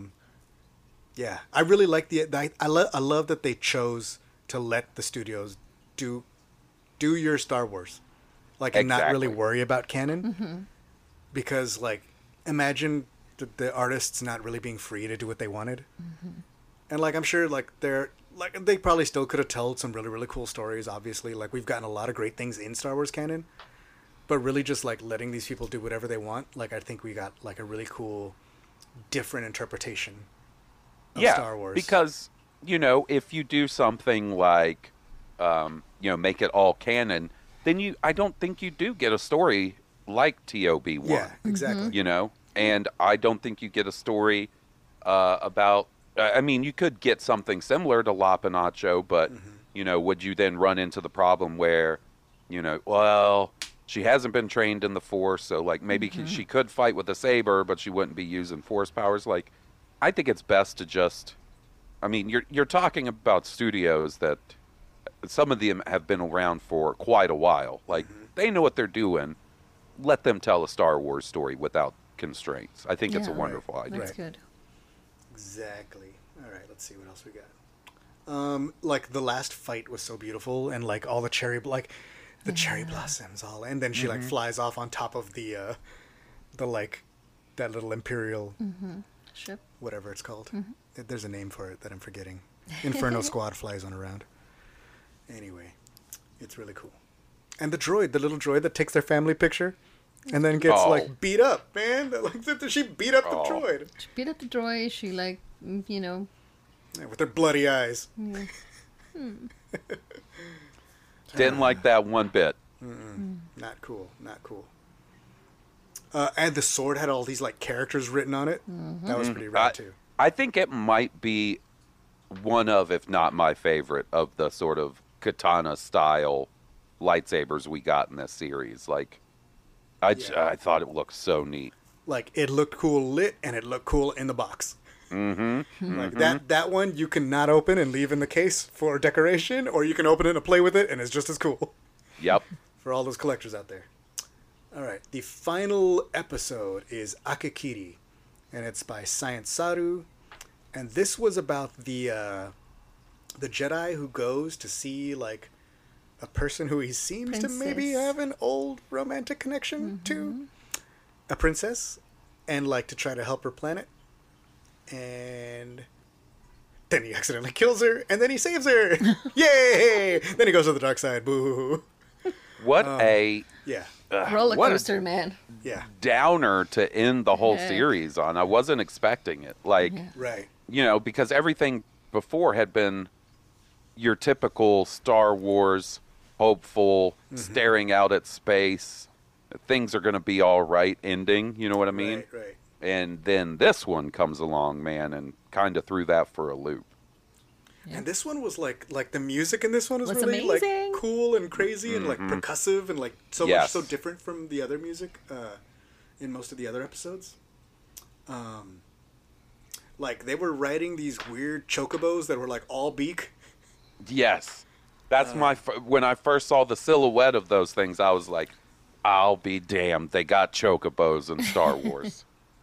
Yeah, I really like the. I I, lo- I love that they chose to let the studios do do your Star Wars, like, and not really Exactly. worry about canon, because like imagine the, the artists not really being free to do what they wanted, and like I'm sure like they're like they probably still could have told some really really cool stories. Obviously, like we've gotten a lot of great things in Star Wars canon, but really just like letting these people do whatever they want. Like I think we got like a really cool, different interpretation of yeah, Star Wars. because you know, if you do something like, um, you know, make it all canon, then you, I don't think you do get a story like T O B one. yeah, exactly. You know, and I don't think you get a story uh, about. Uh, I mean, you could get something similar to La Pinacho, but you know, would you then run into the problem where, you know, well, she hasn't been trained in the Force, so like maybe she could fight with a saber, but she wouldn't be using Force powers. Like, I think it's best to just. I mean, you're you're talking about studios that some of them have been around for quite a while. Like, they know what they're doing. Let them tell a Star Wars story without constraints. I think it's a Yeah. wonderful idea. That's Right. good. Exactly. All right, let's see what else we got. Um, like the last fight was so beautiful, and like all the cherry, like the cherry blossoms all, and then she like flies off on top of the, uh, the like, that little Imperial, Ship. whatever it's called. There's a name for it that I'm forgetting. Inferno Squad flies on around. Anyway, it's really cool. And the droid, the little droid that takes their family picture, and then gets Oh. like beat up, man. Like she beat up the Oh. droid. She beat up the droid. She like, mm, you know, Yeah, with their bloody eyes. Didn't like that one bit. Not cool. Not cool. Uh, and the sword had all these like characters written on it. That was pretty I, rad too. I think it might be one of, if not my favorite, of the sort of katana style lightsabers we got in this series. Like, I, j- Yeah. I thought it looked so neat. Like it looked cool lit, and it looked cool in the box. Mm-hmm. Like that. That one you can not open and leave in the case for decoration, or you can open it and play with it, and it's just as cool. Yep. For all those collectors out there. All right, the final episode is Akakiri, and it's by Science Saru, and this was about the uh, the Jedi who goes to see like a person who he seems to maybe Princess. have an old romantic connection to, a princess, and like to try to help her planet, and then he accidentally kills her, and then he saves her. Yay! Then he goes to the dark side. Boo. What Um, a Yeah, ugh, roller what a coaster, man. yeah, downer to end the whole Yeah. series on. I wasn't expecting it. Like, right. you know, because everything before had been your typical Star Wars hopeful, staring out at space, things are going to be all right ending, you know what I mean? Right, right. And then this one comes along, man, and kind of threw that for a loop. And this one was like like the music in this one was Was really amazing. like cool and crazy and like percussive and like so much Yes. so different from the other music uh, in most of the other episodes. Um, like they were riding these weird chocobos that were like all beak. Yes. That's Uh. my f- when I first saw the silhouette of those things, I was like, I'll be damned. They got chocobos in Star Wars.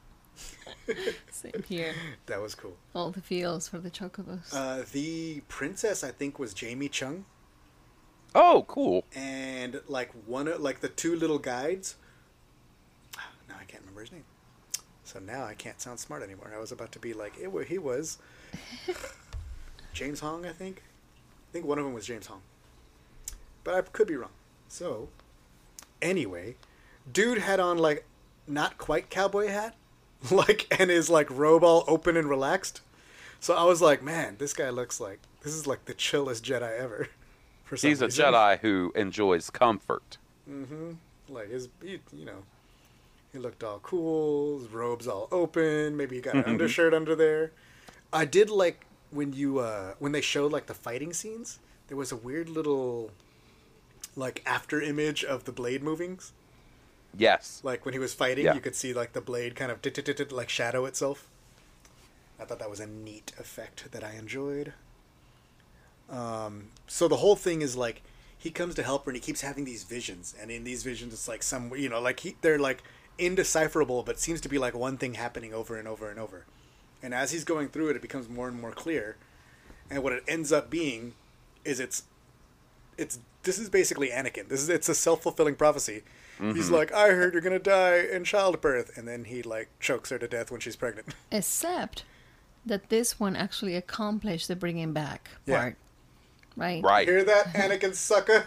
Same here. That was cool. All the feels for the chocobos. Uh, the princess I think was Jamie Chung, Oh, cool. and like one of like the two little guides. Now I can't remember his name. So now I can't sound smart anymore. I was about to be like, it, wa- he was James Hong, I think. I think one of them was James Hong, but I could be wrong. So anyway, dude had on like not quite cowboy hat, like, and his like robe all open and relaxed. So I was like, man, this guy looks like this is like the chillest Jedi ever. For some He's a reason. Jedi who enjoys comfort. Mm-hmm. Like his, he, you know, he looked all cool. His robe's all open. Maybe he got an undershirt under there. I did like when you uh, when they showed like the fighting scenes. There was a weird little like after image of the blade moving. Yes. Like when he was fighting, Yeah. you could see like the blade kind of dit- dit- dit- dit, like shadow itself. I thought that was a neat effect that I enjoyed. Um, so the whole thing is like he comes to help her and he keeps having these visions, and in these visions it's like some, you know, like he they're like indecipherable, but seems to be like one thing happening over and over and over. And as he's going through it, it becomes more and more clear. And what it ends up being is it's it's this is basically Anakin. This is it's a self-fulfilling prophecy. Mm-hmm. He's like, I heard you're gonna die in childbirth, and then he like chokes her to death when she's pregnant. Except that this one actually accomplished the bringing back Yeah. part, right? Right. Hear that, Anakin sucker?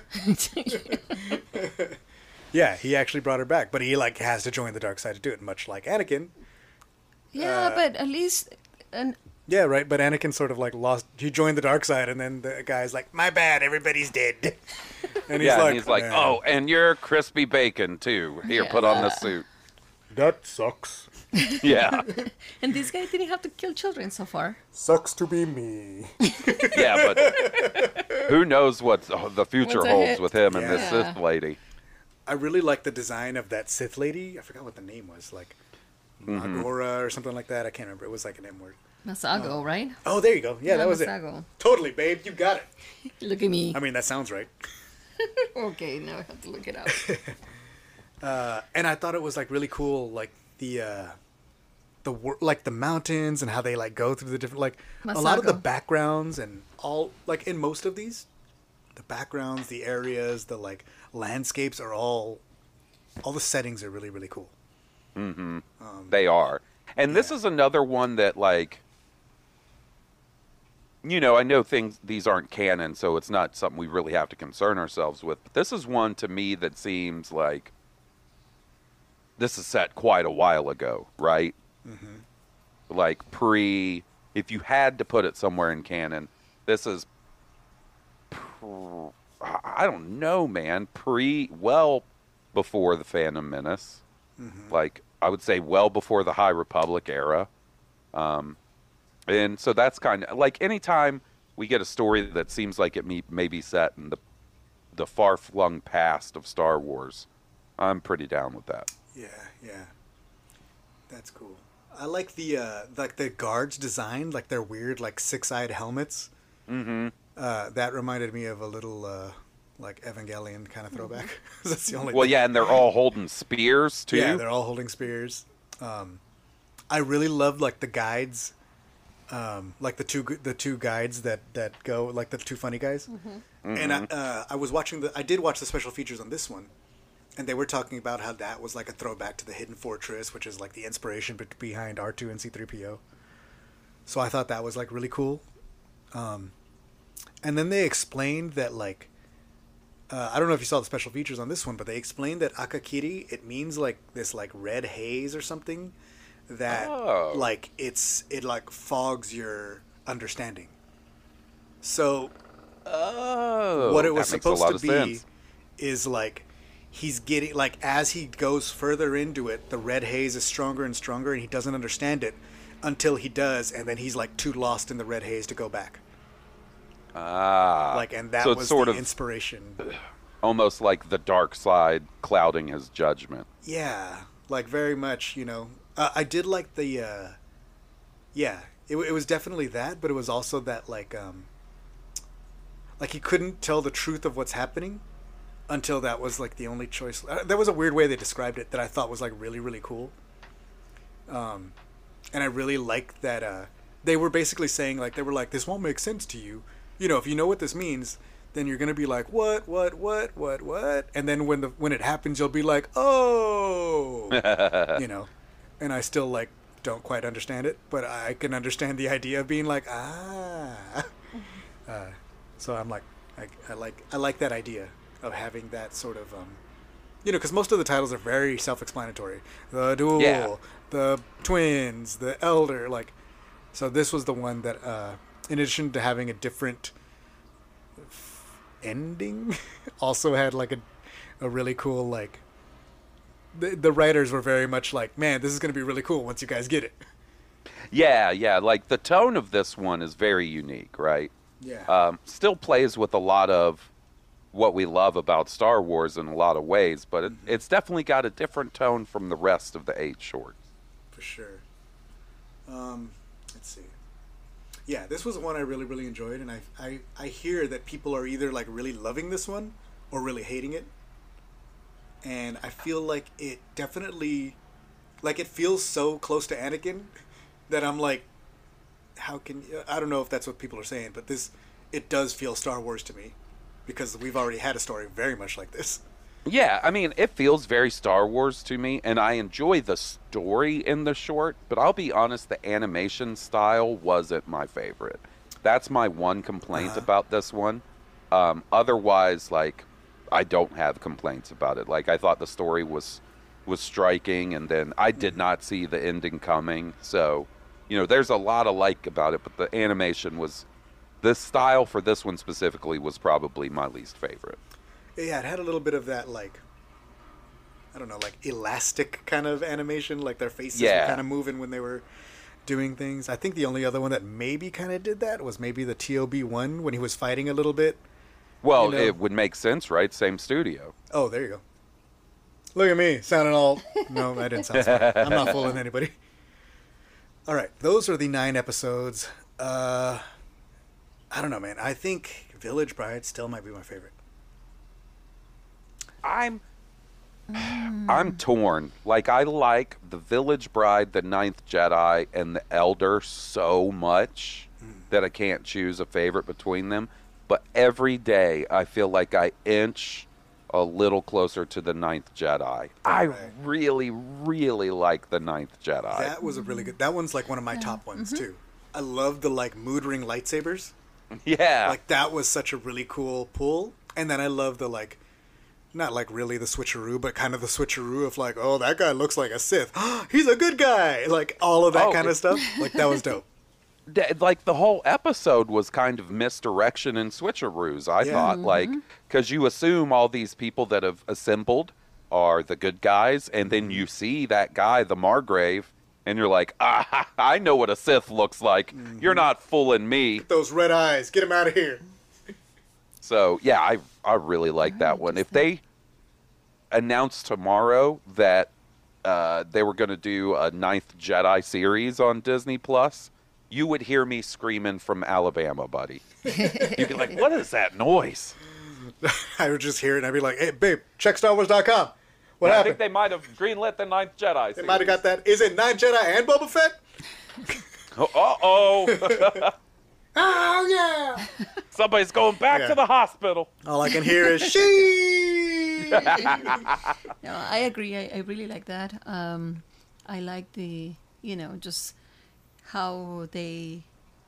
Yeah, he actually brought her back, but he like has to join the dark side to do it, much like Anakin. Yeah, Uh, but at least, and Yeah, right. But Anakin sort of like lost. He joined the dark side, and then the guy's like, "My bad, everybody's dead." And he's yeah, like, and he's like, "Man, oh, and you're crispy bacon too. Here, put on the suit. that sucks. Yeah, and this guy didn't have to kill children so far. Sucks to be me." yeah, but who knows what the future What's holds ahead? with him and Yeah. this Sith lady. I really like the design of that Sith lady. I forgot what the name was, like Mm-hmm. Agora or something like that. I can't remember. It was like an M word. Masago, right? Oh, there you go. Yeah, that was it. Masago. Totally, babe. You got it. Look at me. I mean, that sounds right. Okay, now I have to look it up. Uh, and I thought it was like really cool, like the uh, the wor- like the mountains and how they like go through the different like a lot of the Masago. backgrounds and all like in most of these, the backgrounds, the areas, the like landscapes are all all the settings are really really cool. They are. And this yeah. is another one that, like, you know, I know things, these aren't canon, so it's not something we really have to concern ourselves with. But this is one to me that seems like this is set quite a while ago, right? Mm-hmm. Like pre, if you had to put it somewhere in canon, this is, pr- I don't know, man, pre, well before the Phantom Menace. Mm-hmm. Like, I would say well before the High Republic era. Um, and so that's kind of like anytime we get a story that seems like it may, may be set in the the far-flung past of Star Wars, I'm pretty down with that. Yeah, yeah, that's cool. I like the uh, like the guards' design, like their weird like six-eyed helmets. Mm-hmm. Uh, that reminded me of a little uh, like Evangelion kind of throwback. That's the only. Well, thing. yeah, and they're all holding spears too. Yeah, they're all holding spears. Um, I really loved like the guides, um, like the two gu- the two guides that, that go like the two funny guys. Mm-hmm. And I, uh, I was watching the I did watch the special features on this one, and they were talking about how that was like a throwback to the Hidden Fortress, which is like the inspiration be- behind R two and C three P O. So I thought that was like really cool. Um, and then they explained that like. Uh, I don't know if you saw the special features on this one, but they explained that Akakiri, it means like this like red haze or something that Oh. like it's it like fogs your understanding. So Oh, what it was that makes a lot supposed of to be sense. is like he's getting like as he goes further into it, the red haze is stronger and stronger, and he doesn't understand it until he does, and then he's like too lost in the red haze to go back. Ah, Like, and that so it's was sort the of inspiration. almost like the dark side clouding his judgment. Yeah, like very much, you know. Uh, I did like the, uh, yeah, it, it was definitely that, but it was also that like, um, like he couldn't tell the truth of what's happening until that was like the only choice. Uh, there was a weird way they described it that I thought was like really, really cool. Um, and I really liked that, uh, they were basically saying like, they were like, this won't make sense to you. You know, if you know what this means, then you're gonna be like, what, what, what, what, what, and then when the when it happens, you'll be like, oh, you know. And I still like don't quite understand it, but I can understand the idea of being like, ah. Uh, so I'm like, I, I like I like that idea of having that sort of um, you know, because most of the titles are very self-explanatory. The Duel, Yeah. the Twins, the Elder, like. So this was the one that, uh, in addition to having a different ending, also had like a, a really cool like. The, the writers were very much like, man, this is going to be really cool once you guys get it. Yeah, yeah. Like the tone of this one is very unique, right? Yeah. Um, still plays with a lot of what we love about Star Wars in a lot of ways, but it, Mm-hmm. it's definitely got a different tone from the rest of the eight shorts. For sure. Um, let's see. Yeah, this was one I really, really enjoyed, and I, I, I hear that people are either like really loving this one or really hating it. And I feel like it definitely, like it feels so close to Anakin that I'm like, how can I don't know if that's what people are saying, but this, it does feel Star Wars to me because we've already had a story very much like this. Yeah, I mean, it feels very Star Wars to me, and I enjoy the story in the short, but I'll be honest, the animation style wasn't my favorite. That's my one complaint Uh-huh. about this one. Um, otherwise, like, I don't have complaints about it. Like, I thought the story was was striking, and then I did not see the ending coming. So, you know, there's a lot of like about it, but the animation was, this style for this one specifically was probably my least favorite. Yeah, it had a little bit of that like, I don't know, like elastic kind of animation, like their faces Yeah. were kind of moving when they were doing things. I think the only other one that maybe kind of did that was maybe the T O B one when he was fighting a little bit. Well, You know? it would make sense, right? Same studio. Oh, there you go. Look at me, sounding all... No, I didn't sound smart. I'm not fooling anybody. All right, those are the nine episodes. Uh, I don't know, man. I think Village Bride still might be my favorite. I'm I'm torn. Like, I like The Village Bride, The Ninth Jedi, and The Elder so much that I can't choose a favorite between them. But every day I feel like I inch a little closer to The Ninth Jedi. I Right. really, really like The Ninth Jedi. That was a really good... That one's like one of my top ones, too. I love the like mood ring lightsabers. yeah. Like that was such a really cool pull. And then I love the like, not like really the switcheroo, but kind of the switcheroo of like, oh, that guy looks like a Sith. He's a good guy. Like all of that Oh, kind it- of stuff. Like that was dope. D- like the whole episode was kind of misdirection and switcheroos, I Yeah. thought, like, because you assume all these people that have assembled are the good guys, and then you see that guy, the Margrave, and you're like, ah, I know what a Sith looks like. You're not fooling me. Those red eyes, get him out of here. So yeah, I I really like that one. If they announced tomorrow that uh, they were going to do a Ninth Jedi series on Disney Plus, you would hear me screaming from Alabama, buddy. You'd be like, "What is that noise?" I would just hear it and I'd be like, hey, babe, check Star Wars dot com. What I happened? think they might have greenlit the Ninth Jedi. They might have got that. Is it Nine Jedi and Boba Fett? Uh oh, Oh, yeah. somebody's going back Yeah. to the hospital. All I can hear is she. No, I agree. I, I really like that. Um, I like the, you know, just how they,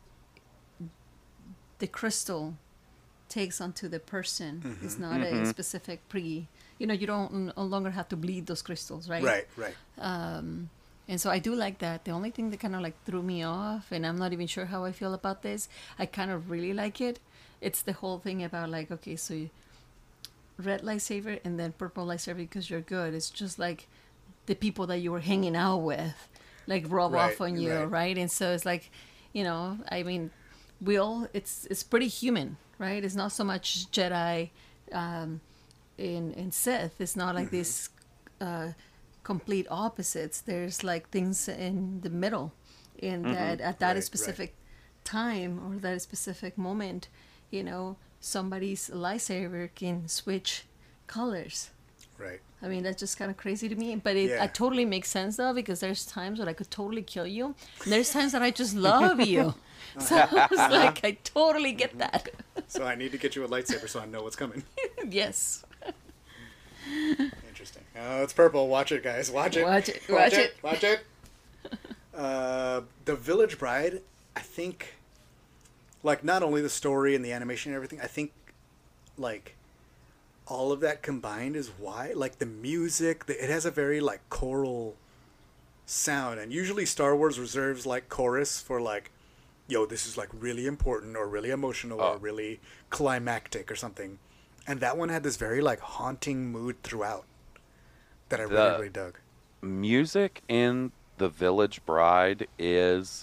the crystal takes onto the person. It's not a specific pre, you know, you don't no longer have to bleed those crystals, right? Right, right. And so I do like that. The only thing that kind of like threw me off, and I'm not even sure how I feel about this, I kind of really like it. It's the whole thing about like, okay, so you, red lightsaber and then purple lightsaber because you're good. It's just like the people that you were hanging out with, like rub Right, off on you, right. right. And so it's like, you know, I mean, we all, it's it's pretty human, right? It's not so much Jedi um, in in Sith. It's not like Mm-hmm. this uh, complete opposites. There's like things in the middle, in that at that Right, right. specific time or that specific moment, you know, somebody's lightsaber can switch colors. Right. I mean, that's just kind of crazy to me, but it, Yeah. it totally makes sense though, because there's times when I could totally kill you. And there's times that I just love you. So it's like, I totally get that. So I need to get you a lightsaber so I know what's coming. Yes. Interesting. Oh, it's purple. Watch it, guys. Watch it. Watch it. Watch it. Watch it. Uh, the Village Bride, I think, like, not only the story and the animation and everything, I think, like, all of that combined is why, like the music, the, it has a very like choral sound, and usually Star Wars reserves like chorus for like, yo, this is like really important or really emotional Oh. or really climactic or something, and that one had this very like haunting mood throughout that I really The- really dug. Music in The Village Bride is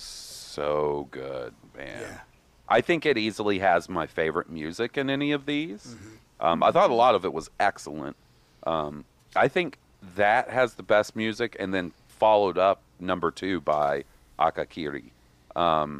so good, man. Yeah. I think it easily has my favorite music in any of these. Mm-hmm. Um, I thought a lot of it was excellent. Um, I think that has the best music, and then followed up number two by Akakiri. Um,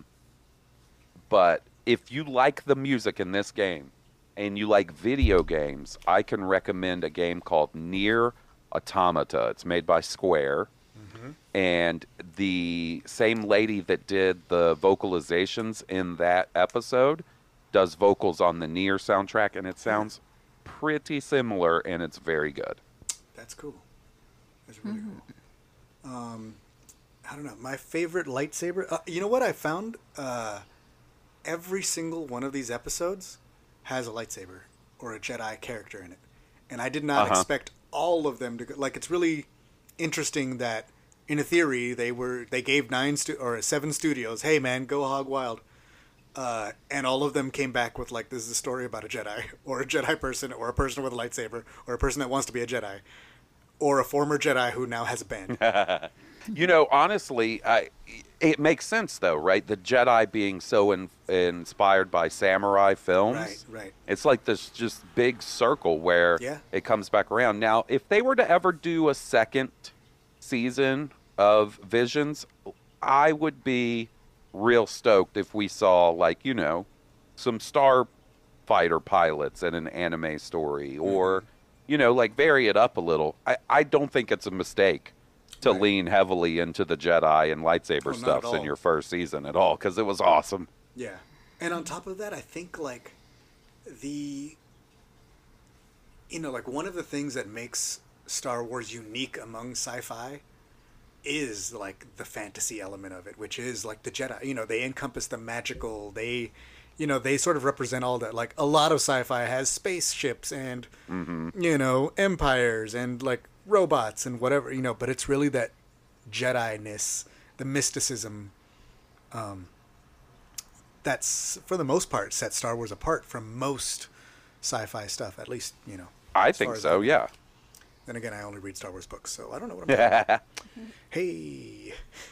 but if you like the music in this game and you like video games, I can recommend a game called Nier Automata. It's made by Square. And the same lady that did the vocalizations in that episode does vocals on the Nier soundtrack, and it sounds pretty similar, and it's very good. That's cool. That's really cool. Um, I don't know. My favorite lightsaber. Uh, you know what I found? Uh, every single one of these episodes has a lightsaber or a Jedi character in it, and I did not Uh-huh. expect all of them to go. Like, it's really interesting that, in a theory, they were they gave nine stu- or seven studios, hey man, go hog wild. Uh, and all of them came back with like, this is a story about a Jedi, or a Jedi person, or a person with a lightsaber, or a person that wants to be a Jedi, or a former Jedi who now has a band. You know, honestly, I, it makes sense, though, right? The Jedi being so in, inspired by samurai films. Right, right. It's like this just big circle where Yeah. it comes back around. Now, if they were to ever do a second season of Visions, I would be real stoked if we saw, like, you know, some starfighter pilots in an anime story, or, you know, like vary it up a little. I, I don't think it's a mistake to Right. lean heavily into the Jedi and lightsaber Oh, not at stuffs in all. your first season at all, because it was awesome. Yeah. And on top of that, I think like the you know, like one of the things that makes Star Wars unique among sci-fi is like the fantasy element of it, which is like the Jedi. You know, they encompass the magical. They, you know, they sort of represent all that. Like a lot of sci-fi has spaceships and you know, empires and like robots and whatever, you know, but it's really that Jedi-ness, the mysticism, um, that's for the most part set Star Wars apart from most sci-fi stuff. At least, you know. I as far think as so, I- yeah. Then again, I only read Star Wars books, so I don't know what I'm talking about. Hey.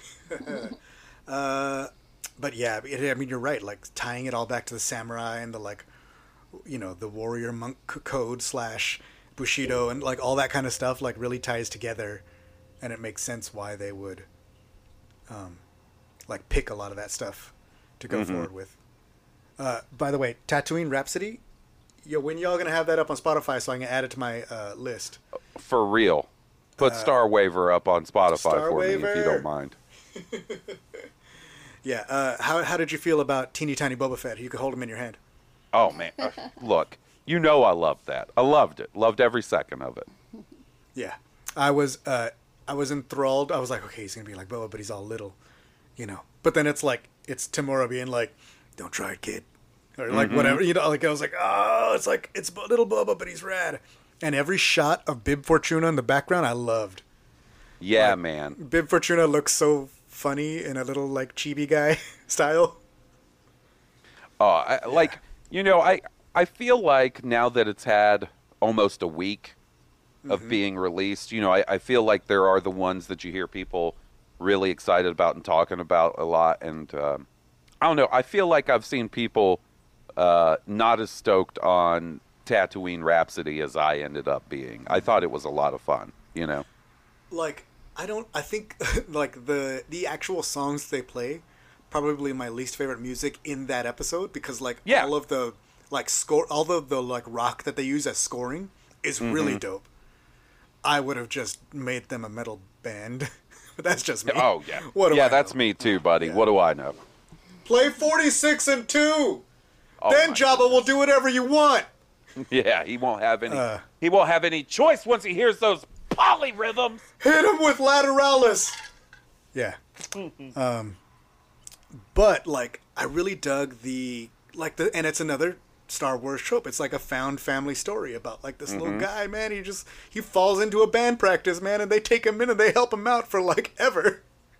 uh, but yeah, it, I mean, you're right. Like tying it all back to the samurai and the like, you know, the warrior monk c- code slash Bushido and like all that kind of stuff. Like really ties together, and it makes sense why they would, um, like pick a lot of that stuff to go forward with. Uh, by the way, Tatooine Rhapsody. Yo, when y'all gonna have that up on Spotify so I can add it to my uh, list? For real. Put Star Waver up on Spotify Star for me if you Waver. don't mind. Yeah. Uh, how how did you feel about teeny tiny Boba Fett? You could hold him in your hand. Oh, man. Uh, Look, you know I loved that. I loved it. Loved every second of it. Yeah, I was uh, I was enthralled. I was like, okay, he's gonna be like Boba, but he's all little, you know. But then it's like it's Tamura being like, "Don't try it, kid," or like whatever, you know. Like I was like, oh, it's like it's Bo- little Boba, but he's rad. And every shot of Bib Fortuna in the background, I loved. Yeah, Like- man. Bib Fortuna looks so funny in a little like chibi guy style. Oh, I, like, you know, I I feel like now that it's had almost a week of being released, you know, I, I feel like there are the ones that you hear people really excited about and talking about a lot. And um, I don't know, I feel like I've seen people uh, not as stoked on Tatooine Rhapsody as I ended up being. I thought it was a lot of fun, you know? Like I don't I think like the the actual songs they play probably my least favorite music in that episode because like Yeah. all of the like score all of the like rock that they use as scoring is really dope. I would have just made them a metal band. But that's just me. Oh, yeah. What do yeah, I that's know? me too, buddy. Yeah. What do I know? Play forty-six and two. Oh, then my Jabba will do whatever you want. Yeah, he won't have any. Uh. he won't have any choice once he hears those polyrhythms. Hit him with lateralis. Yeah. um, but like, I really dug the like the, and it's another Star Wars trope. It's like a found family story about like this mm-hmm. little guy, man. He just he falls into a band practice, man, and they take him in and they help him out for like ever.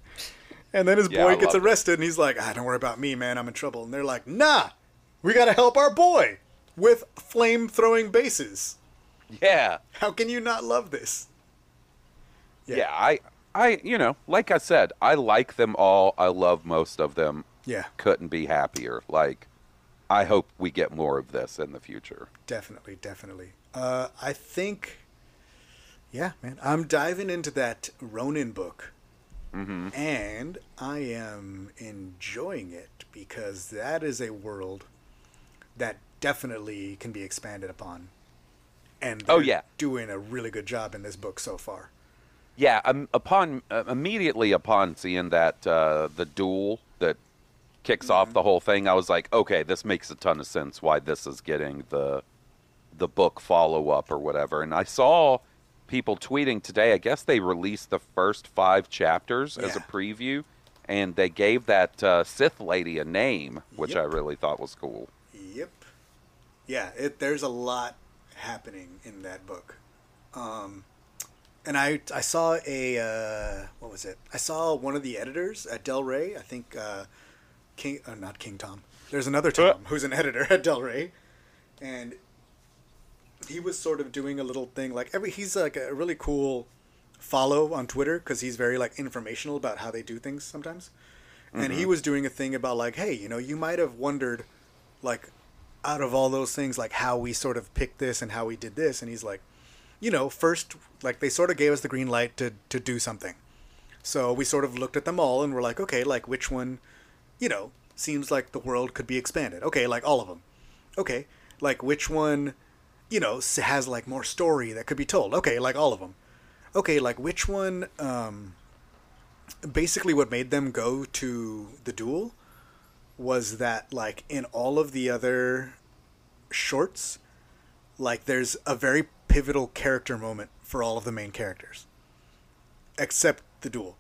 And then his yeah, boy gets arrested, it. and he's like, "Ah, don't worry about me, man. I'm in trouble." And they're like, "Nah, we gotta help our boy with flame throwing bases." Yeah. How can you not love this? Yeah. yeah, I, I, you know, like I said, I like them all. I love most of them. Yeah. Couldn't be happier. Like, I hope we get more of this in the future. Definitely, definitely. Uh, I think, yeah, man, I'm diving into that Ronin book. Mm-hmm. And I am enjoying it because that is a world that definitely can be expanded upon. And they're oh, yeah. doing a really good job in this book so far. Yeah, um, upon uh, immediately upon seeing that uh, the duel that kicks mm-hmm. off the whole thing, I was like, okay, this makes a ton of sense why this is getting the the book follow up or whatever. And I saw people tweeting today, I guess they released the first five chapters yeah. as a preview, and they gave that uh, Sith lady a name, which yep. I really thought was cool. Yep. Yeah, it, there's a lot happening in that book. Um, and I I saw a, uh, what was it? I saw one of the editors at Del Rey, I think, uh, King, uh, not King Tom. There's another Tom uh. who's an editor at Del Rey, and he was sort of doing a little thing like every he's like a really cool follow on Twitter because he's very like informational about how they do things sometimes. Mm-hmm. And he was doing a thing about like, hey, you know, you might have wondered like out of all those things like how we sort of picked this and how we did this. And he's like, you know, first like they sort of gave us the green light to to do something. So we sort of looked at them all and we're like, okay, like which one, you know, seems like the world could be expanded. Okay, like all of them. Okay, like which one, you know, has like more story that could be told. Okay, like all of them. Okay, like which one, um, basically what made them go to the duel was that like in all of the other shorts, like there's a very pivotal character moment for all of the main characters. Except the duel.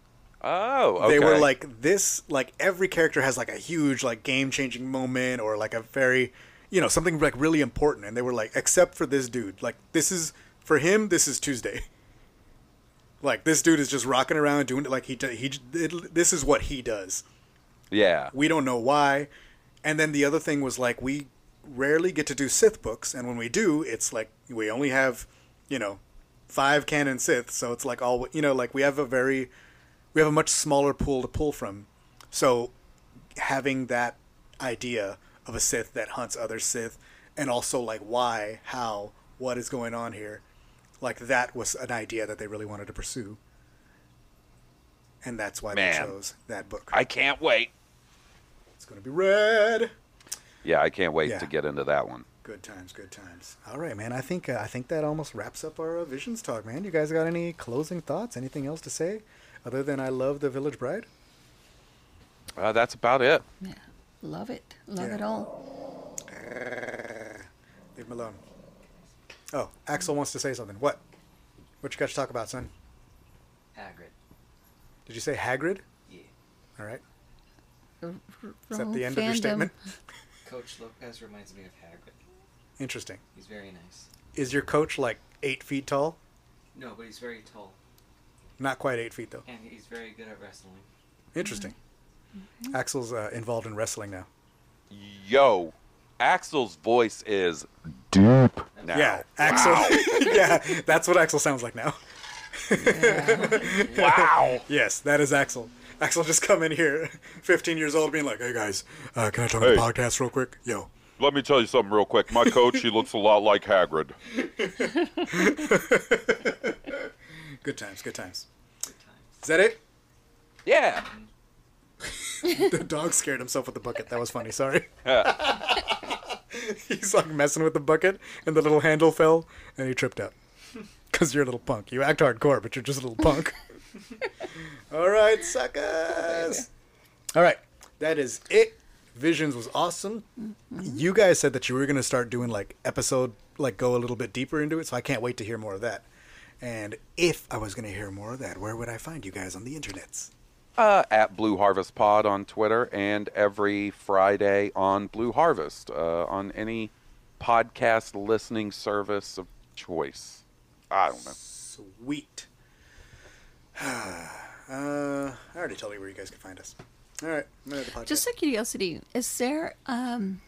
Oh, okay. They were like this, like every character has like a huge like game-changing moment or like a very... you know, something like really important. And they were like, except for this dude. Like, this is, for him, this is Tuesday. Like, this dude is just rocking around doing it like he, he, it, this is what he does. Yeah. We don't know why. And then the other thing was like, we rarely get to do Sith books. And when we do, it's like, we only have, you know, five canon Sith. So it's like all, you know, like we have a very, we have a much smaller pool to pull from. So having that idea of a Sith that hunts other Sith, and also like why, how, what is going on here, like that was an idea that they really wanted to pursue, and that's why Man, they chose that book. I can't wait. It's gonna be red. Yeah, I can't wait yeah. to get into that one. Good times, good times. All right, man. I think uh, I think that almost wraps up our uh, Visions talk, man. You guys got any closing thoughts? Anything else to say other than I love the Village Bride? Uh, that's about it. Yeah. Love it. Love yeah. it all. Uh, leave him alone. Oh, Axel wants to say something. What? What you got to talk about, son? Hagrid. Did you say Hagrid? Yeah. All right. R- Is that the end fandom. of your statement? Coach Lopez reminds me of Hagrid. Interesting. He's very nice. Is your coach like eight feet tall? No, but he's very tall. Not quite eight feet, though. And he's very good at wrestling. Interesting. Mm-hmm. Axel's uh, involved in wrestling now. Yo, Axel's voice is deep now. Yeah, Axel. Wow. Yeah, that's what Axel sounds like now. Yeah. Wow. Yes, that is Axel. Axel just come in here, fifteen years old, being like, "Hey guys, uh, can I talk hey, on the podcast real quick?" Yo. Let me tell you something real quick. My coach, he looks a lot like Hagrid. Good times, good times. Good times. Is that it? Yeah. The dog scared himself with the bucket. That was funny. Sorry. He's like messing with the bucket, and the little handle fell, and he tripped out. Because you're a little punk. You act hardcore, but you're just a little punk. All right, suckers. All right, that is it. Visions was awesome. Mm-hmm. You guys said that you were going to start doing like episode, like go a little bit deeper into it, so I can't wait to hear more of that. And if I was going to hear more of that, where would I find you guys on the internets? Uh, at Blue Harvest Pod on Twitter, and every Friday on Blue Harvest uh, on any podcast listening service of choice. I don't know. Sweet. uh, I already told you where you guys can find us. All right. I'm gonna end the podcast. Just a curiosity, is there um,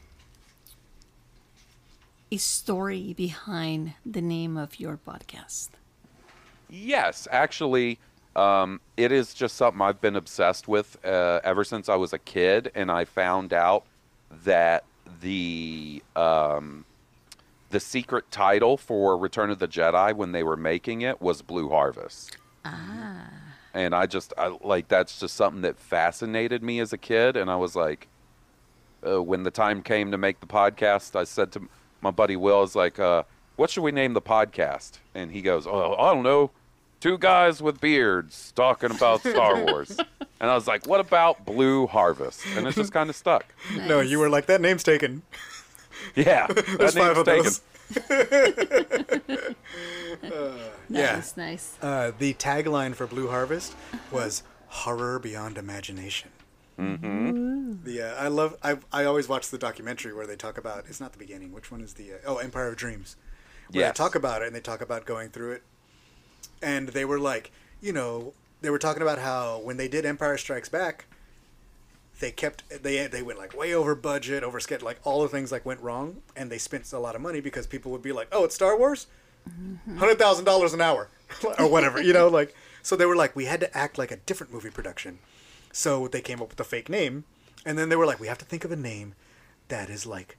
a story behind the name of your podcast? Yes, actually, um, it is just something I've been obsessed with uh, ever since I was a kid, and I found out that the um, the secret title for Return of the Jedi when they were making it was Blue Harvest. Ah. And I just, I, like, that's just something that fascinated me as a kid. And I was like, uh, when the time came to make the podcast, I said to my buddy Will, I was like, uh, what should we name the podcast? And he goes, oh, I don't know. Two guys with beards talking about Star Wars. And I was like, what about Blue Harvest? And it just kind of stuck. No, you were like, that name's taken. Yeah. There's that five name's of taken. those. uh, yeah. Nice, nice. Uh, the tagline for Blue Harvest was horror beyond imagination. Mm-hmm. The uh, I love I I always watch the documentary where they talk about, it's not the beginning. Which one is the uh, oh Empire of Dreams? Where Yes. they talk about it and they talk about going through it, and they were like, you know, they were talking about how when they did Empire Strikes Back, they kept they they went like way over budget, over schedule, like all the things like went wrong, and they spent a lot of money because people would be like, oh, it's Star Wars, hundred thousand dollars an hour, or whatever, you know, like. So they were like, we had to act like a different movie production, so they came up with a fake name, and then they were like, we have to think of a name that is like,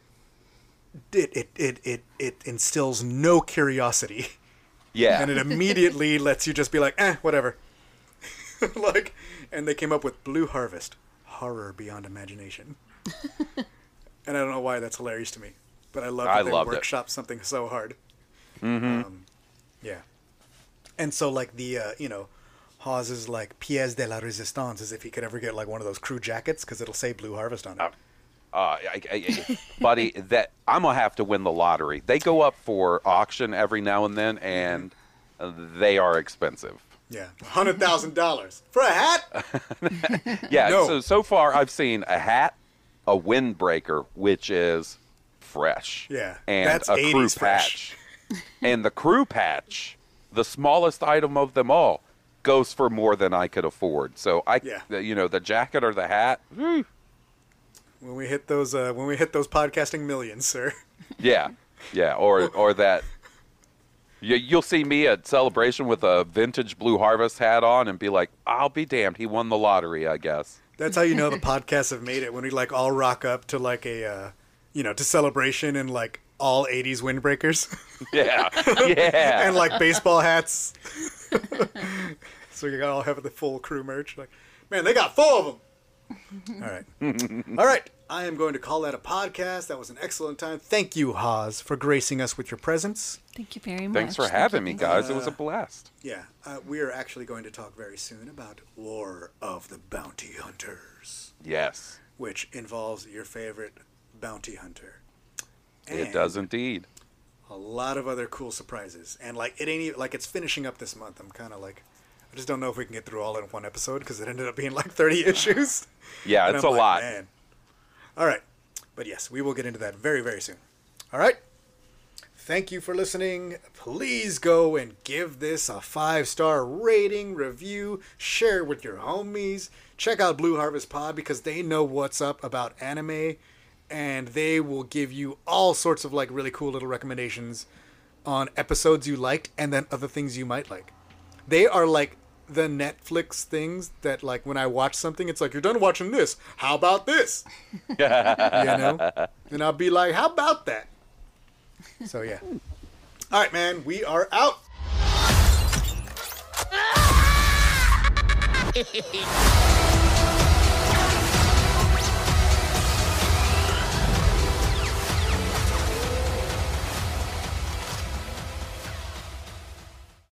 it it it it, it instills no curiosity, Yeah. and it immediately lets you just be like, eh, whatever, like, and they came up with Blue Harvest. Horror beyond imagination. And I don't know why that's hilarious to me, but I love that I they loved it. workshop something so hard. Mm-hmm. Um, yeah. And so, like, the, uh, you know, Hawes is like, pièce de la résistance, as if he could ever get, like, one of those crew jackets, because it'll say Blue Harvest on it. Uh, I, I, I, buddy, that I'm going to have to win the lottery. They go up for auction every now and then, and uh, they are expensive. Yeah. one hundred thousand dollars for a hat? Yeah, No. so so far I've seen a hat, a windbreaker, which is fresh. Yeah, And that's a crew eighties fresh. patch. And the crew patch, the smallest item of them all, goes for more than I could afford. So I Yeah. the- you know, the jacket or the hat, whew, When we hit those, uh, when we hit those podcasting millions, sir. yeah. Yeah, or or that you, you'll see me at Celebration with a vintage Blue Harvest hat on and be like, I'll be damned, he won the lottery, I guess. That's how you know the podcasts have made it, when we, like, all rock up to, like, a, uh, you know, to Celebration and, like, all eighties windbreakers. Yeah. Yeah. And like baseball hats. So you got all have the full crew merch. Like, man, they got four of them. All right. All right. I am going to call that a podcast. That was an excellent time. Thank you, Hawes, for gracing us with your presence. Thank you very much. Thanks for Thank you, having me, thank you. guys. It was a blast. Yeah, uh, we are actually going to talk very soon about War of the Bounty Hunters, Yes, which involves your favorite bounty hunter. it And does indeed. a lot of other cool surprises. And like it ain't even, like it's finishing up this month. I'm kind of like, I just don't know if we can get through all in one episode because it ended up being like thirty issues. Yeah, And it's I'm a like, lot. Man. All right. But yes, we will get into that very, very soon. All right. Thank you for listening. Please go and give this a five-star rating, review, share with your homies. Check out Blue Harvest Pod because they know what's up about anime, and they will give you all sorts of like really cool little recommendations on episodes you liked and then other things you might like. They are like the Netflix things that like when I watch something, it's like, you're done watching this. How about this? You know? And I'll be like, how about that? So yeah. All right, man. We are out.